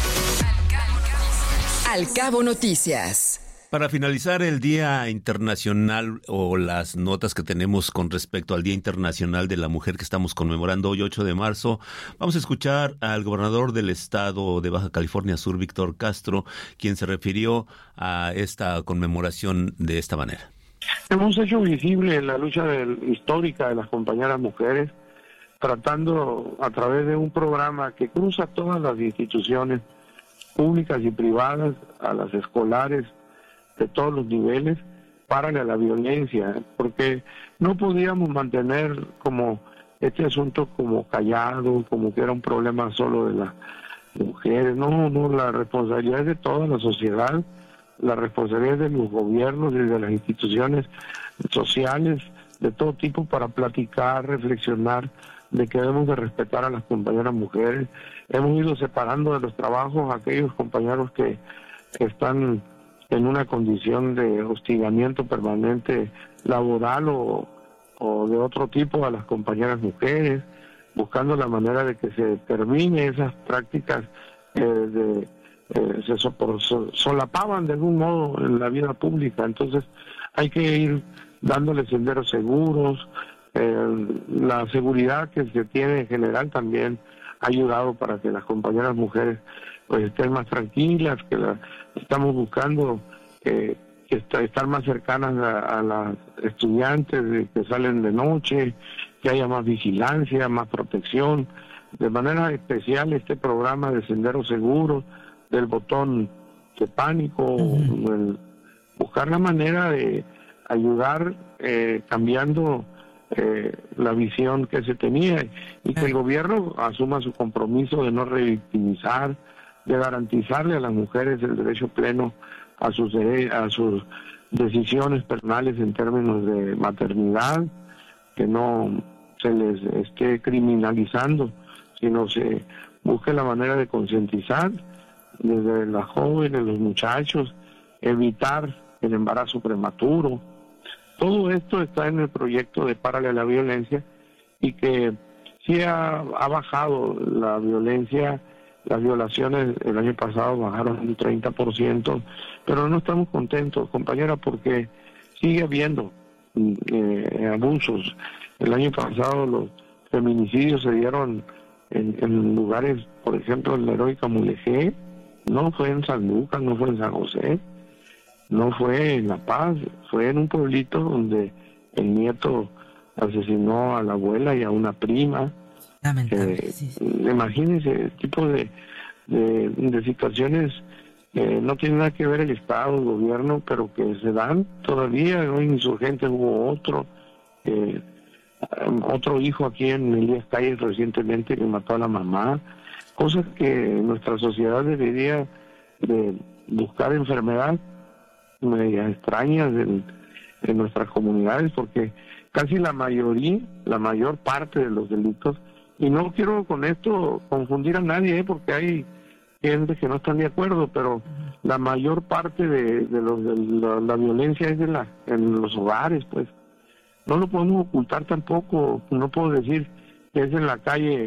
Al Cabo Noticias. Para finalizar el Día Internacional o las notas que tenemos con respecto al Día Internacional de la Mujer que estamos conmemorando hoy 8 de marzo, vamos a escuchar al gobernador del estado de Baja California Sur, Víctor Castro, quien se refirió a esta conmemoración de esta manera. Hemos hecho visible la lucha histórica de las compañeras mujeres, tratando a través de un programa que cruza todas las instituciones públicas y privadas, a las escolares de todos los niveles, párale a la violencia, porque no podíamos mantener como este asunto como callado, como que era un problema solo de las mujeres. No, la responsabilidad es de toda la sociedad, la responsabilidad es de los gobiernos y de las instituciones sociales de todo tipo para platicar, reflexionar de que debemos de respetar a las compañeras mujeres. Hemos ido separando de los trabajos a aquellos compañeros que están en una condición de hostigamiento permanente laboral o de otro tipo a las compañeras mujeres, buscando la manera de que se termine esas prácticas se solapaban de algún modo en la vida pública. Entonces hay que ir dándole senderos seguros. La seguridad que se tiene en general también ha ayudado para que las compañeras mujeres pues estén más tranquilas, que estamos buscando estar más cercanas a las estudiantes que salen de noche, que haya más vigilancia, más protección. De manera especial este programa de senderos seguros, del botón de pánico, buscar la manera de ayudar cambiando la visión que se tenía y que el gobierno asuma su compromiso de no revictimizar, de garantizarle a las mujeres el derecho pleno a sus decisiones personales en términos de maternidad, que no se les esté criminalizando, sino se busque la manera de concientizar desde las jóvenes, los muchachos, evitar el embarazo prematuro. Todo esto está en el proyecto de Párale a la Violencia y que sí ha bajado la violencia. Las violaciones el año pasado bajaron un 30%, pero no estamos contentos, compañera, porque sigue habiendo abusos. El año pasado los feminicidios se dieron en lugares, por ejemplo, en la heroica Mulegé, no fue en San Lucas, no fue en San José, no fue en La Paz, fue en un pueblito donde el nieto asesinó a la abuela y a una prima. Lamentable, Imagínense, el tipo de situaciones no tiene nada que ver el Estado, el gobierno, pero que se dan todavía. Hoy en Insurgentes hubo otro hijo aquí en Elías Calles recientemente que mató a la mamá. Cosas que nuestra sociedad debería de buscar enfermedad media extrañas en nuestras comunidades, porque casi la mayor parte de los delitos, y no quiero con esto confundir a nadie, porque hay gente que no están de acuerdo, pero la mayor parte de la violencia es en los hogares, pues. No lo podemos ocultar tampoco, no puedo decir que es en la calle,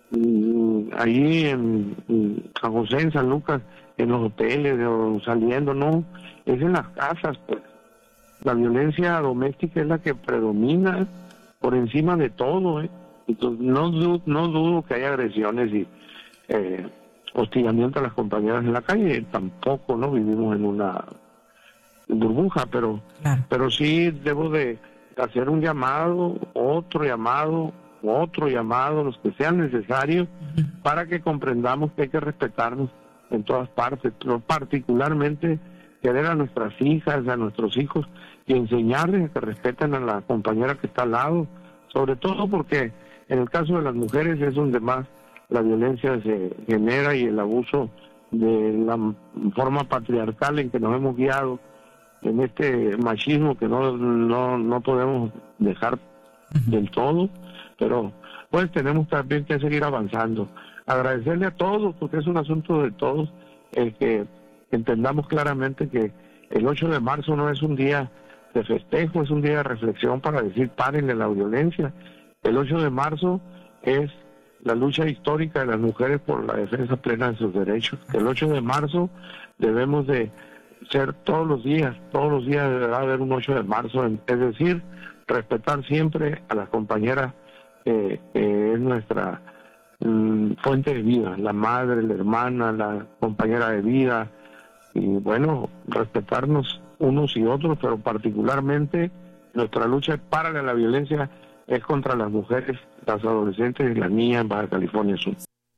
ahí en San José, en San Lucas, en los hoteles o saliendo, no, es en las casas, pues. La violencia doméstica es la que predomina por encima de todo, Entonces, no dudo que haya agresiones y hostigamiento a las compañeras en la calle, tampoco, ¿no? Vivimos en una burbuja, pero sí debo de hacer un llamado, otro llamado, los que sean necesarios, para que comprendamos que hay que respetarnos en todas partes, pero particularmente querer a nuestras hijas, a nuestros hijos, y enseñarles a que respeten a la compañera que está al lado, sobre todo porque en el caso de las mujeres es donde más la violencia se genera y el abuso de la forma patriarcal en que nos hemos guiado, en este machismo que no podemos dejar del todo, pero pues tenemos también que seguir avanzando. Agradecerle a todos, porque es un asunto de todos, el que entendamos claramente que el 8 de marzo no es un día de festejo, es un día de reflexión para decir párenle la violencia. El 8 de marzo es la lucha histórica de las mujeres por la defensa plena de sus derechos. El 8 de marzo debemos de ser todos los días deberá haber un 8 de marzo, es decir, respetar siempre a las compañeras que es nuestra fuente de vida, la madre, la hermana, la compañera de vida, y bueno, respetarnos unos y otros, pero particularmente nuestra lucha para la violencia es contra las mujeres, las adolescentes y las niñas en Baja California Sur.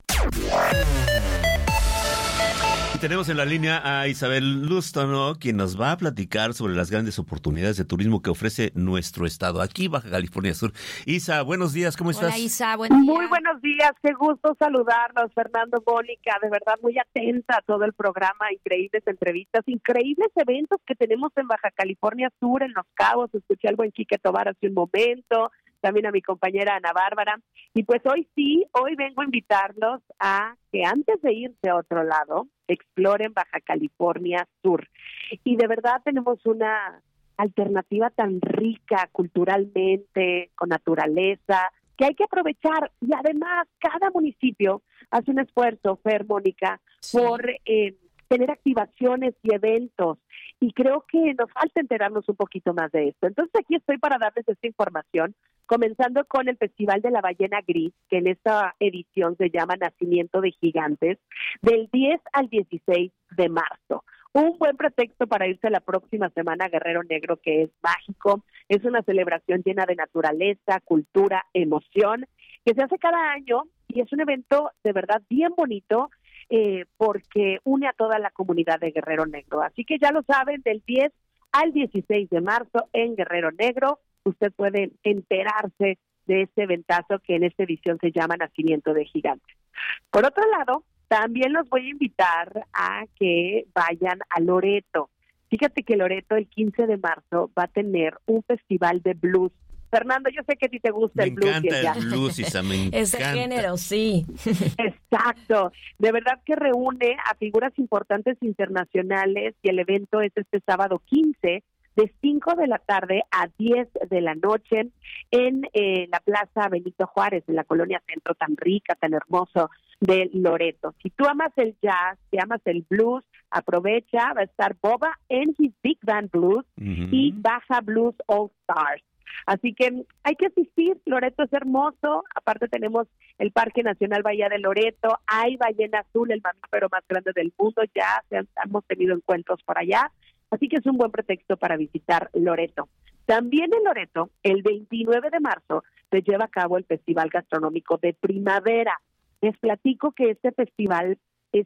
Tenemos en la línea a Isabel Lustono, quien nos va a platicar sobre las grandes oportunidades de turismo que ofrece nuestro estado, aquí Baja California Sur. Isa, buenos días, ¿cómo estás? Hola Isa, buen día. Muy buenos días, qué gusto saludarlos, Fernando, Mónica, de verdad muy atenta a todo el programa, increíbles entrevistas, increíbles eventos que tenemos en Baja California Sur, en Los Cabos. Escuché al buen Quique Tobar hace un momento, también a mi compañera Ana Bárbara, y pues hoy vengo a invitarlos a que antes de irse a otro lado, exploren Baja California Sur. Y de verdad tenemos una alternativa tan rica culturalmente, con naturaleza, que hay que aprovechar. Y además, cada municipio hace un esfuerzo, Mónica, por tener activaciones y eventos. Y creo que nos falta enterarnos un poquito más de esto. Entonces aquí estoy para darles esta información, comenzando con el Festival de la Ballena Gris, que en esta edición se llama Nacimiento de Gigantes, del 10 al 16 de marzo. Un buen pretexto para irse la próxima semana a Guerrero Negro, que es mágico. Es una celebración llena de naturaleza, cultura, emoción, que se hace cada año y es un evento de verdad bien bonito, porque une a toda la comunidad de Guerrero Negro. Así que ya lo saben, del 10 al 16 de marzo en Guerrero Negro, usted puede enterarse de este eventazo que en esta edición se llama Nacimiento de Gigantes. Por otro lado, también los voy a invitar a que vayan a Loreto. Fíjate que Loreto el 15 de marzo va a tener un festival de blues. Fernando, yo sé que a ti te gusta el blues. Me encanta el blues, Isa, me encanta. Ese género, sí. Exacto. De verdad que reúne a figuras importantes internacionales y el evento es este sábado 15 de 5 de la tarde a 10 de la noche en la Plaza Benito Juárez, en la colonia Centro, tan rica, tan hermoso de Loreto. Si tú amas el jazz, si amas el blues, aprovecha, va a estar Boba en his Big Band Blues y Baja Blues All Stars. Así que hay que asistir, Loreto es hermoso, aparte tenemos el Parque Nacional Bahía de Loreto, hay ballena azul, el mamífero más grande del mundo, ya hemos tenido encuentros por allá, Así que es un buen pretexto para visitar Loreto. También en Loreto, el 29 de marzo, se lleva a cabo el Festival Gastronómico de Primavera. Les platico que este festival es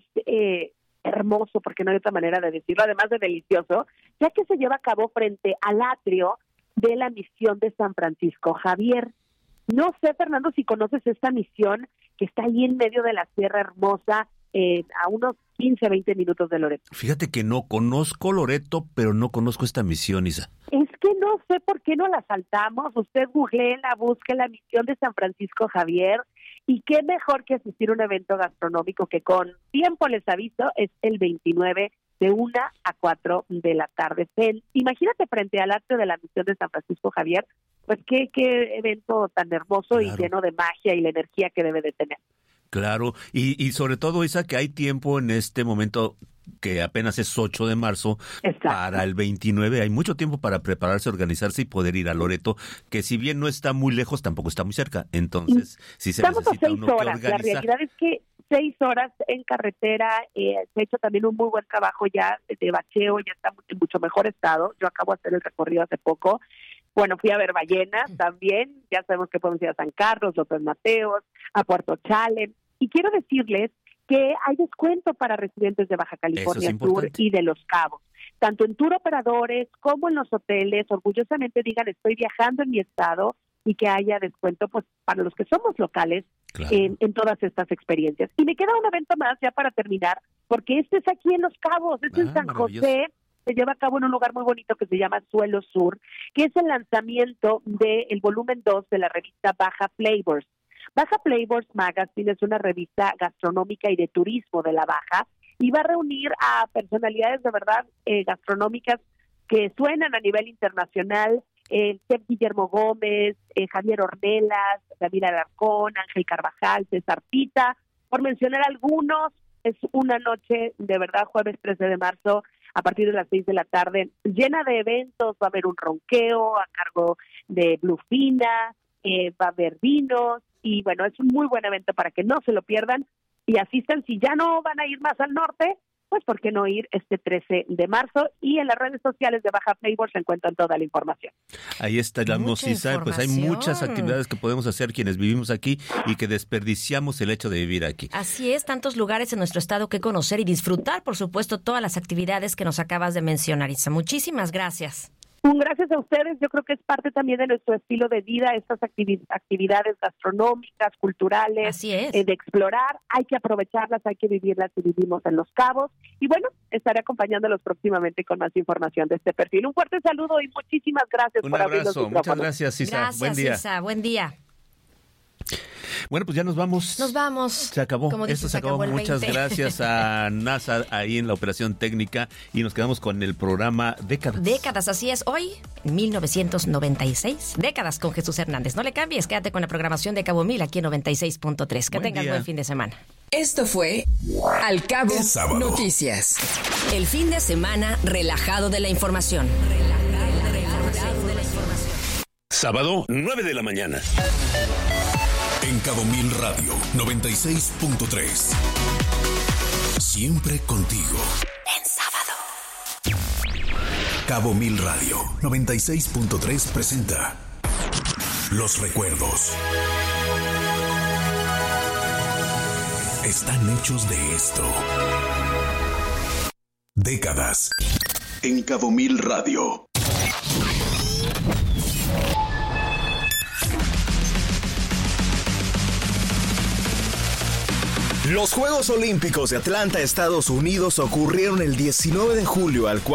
hermoso, porque no hay otra manera de decirlo, además de delicioso, ya que se lleva a cabo frente al atrio de la misión de San Francisco Javier. No sé, Fernando, si conoces esta misión que está ahí en medio de la Sierra Hermosa, a unos 15, 20 minutos de Loreto. Fíjate que no conozco Loreto, pero no conozco esta misión, Isa. Es que no sé por qué no la saltamos. Usted googleela, busque la misión de San Francisco Javier. Y qué mejor que asistir a un evento gastronómico que con tiempo les aviso, es el 29 de 1 a 4 de la tarde. Imagínate frente al acto de la misión de San Francisco Javier, pues qué evento tan hermoso, claro, y lleno de magia y la energía que debe de tener. Claro, y sobre todo, Isa, que hay tiempo en este momento, que apenas es 8 de marzo, exacto, para el 29, hay mucho tiempo para prepararse, organizarse y poder ir a Loreto, que si bien no está muy lejos, tampoco está muy cerca. Entonces, si se estamos necesita a 6 horas, la realidad es que 6 horas en carretera, se ha hecho también un muy buen trabajo ya de bacheo, ya está en mucho mejor estado. Yo acabo de hacer el recorrido hace poco. Bueno, fui a ver ballenas también, ya sabemos que podemos ir a San Carlos, López Mateos, a Puerto Chalen, y quiero decirles que hay descuento para residentes de Baja California Sur y de Los Cabos, tanto en tour operadores como en los hoteles. Orgullosamente digan, estoy viajando en mi estado, y que haya descuento pues para los que somos locales, claro, en todas estas experiencias. Y me queda un evento más ya para terminar, porque este es aquí en Los Cabos, este es en San José. Se lleva a cabo en un lugar muy bonito que se llama Suelo Sur, que es el lanzamiento del volumen 2 de la revista Baja Flavors. Baja Flavors Magazine es una revista gastronómica y de turismo de la Baja, y va a reunir a personalidades de verdad gastronómicas que suenan a nivel internacional, el chef Guillermo Gómez, Javier Ornelas, David Alarcón, Ángel Carvajal, César Pita, por mencionar algunos. Es una noche, de verdad, jueves 13 de marzo, a partir de las 6 de la tarde, llena de eventos. Va a haber un ronqueo a cargo de Bluefina, va a haber vinos, y bueno, es un muy buen evento para que no se lo pierdan y asistan. Si ya no van a ir más al norte, pues ¿por qué no ir este 13 de marzo? Y en las redes sociales de Baja Flavors se encuentran toda la información. Ahí está la Mosisa, pues hay muchas actividades que podemos hacer quienes vivimos aquí y que desperdiciamos el hecho de vivir aquí. Así es, tantos lugares en nuestro estado que conocer y disfrutar, por supuesto, todas las actividades que nos acabas de mencionar, Isa. Muchísimas gracias. Gracias a ustedes. Yo creo que es parte también de nuestro estilo de vida, estas actividades gastronómicas, culturales, así es, de explorar. Hay que aprovecharlas, hay que vivirlas si vivimos en Los Cabos. Y bueno, estaré acompañándolos próximamente con más información de este perfil. Un fuerte saludo y muchísimas gracias por abrir los micrófonos. Muchas gracias, Isa. Gracias, buen día. Isa. Buen día. Bueno, pues ya nos vamos. Nos vamos. Se acabó. Esto se acabó. Muchas gracias a NASA ahí en la operación técnica, y nos quedamos con el programa Décadas. Décadas, así es. Hoy, 1996. Décadas con Jesús Hernández. No le cambies, quédate con la programación de Cabo Mil aquí en 96.3. Que tengas buen fin de semana. Esto fue Al Cabo Noticias. El fin de semana relajado de la información. Sábado, 9 de la mañana. En Cabo Mil Radio 96.3. Siempre contigo. En sábado. Cabo Mil Radio 96.3 presenta Los recuerdos están hechos de esto. Décadas. En Cabo Mil Radio. Los Juegos Olímpicos de Atlanta, Estados Unidos, ocurrieron el 19 de julio al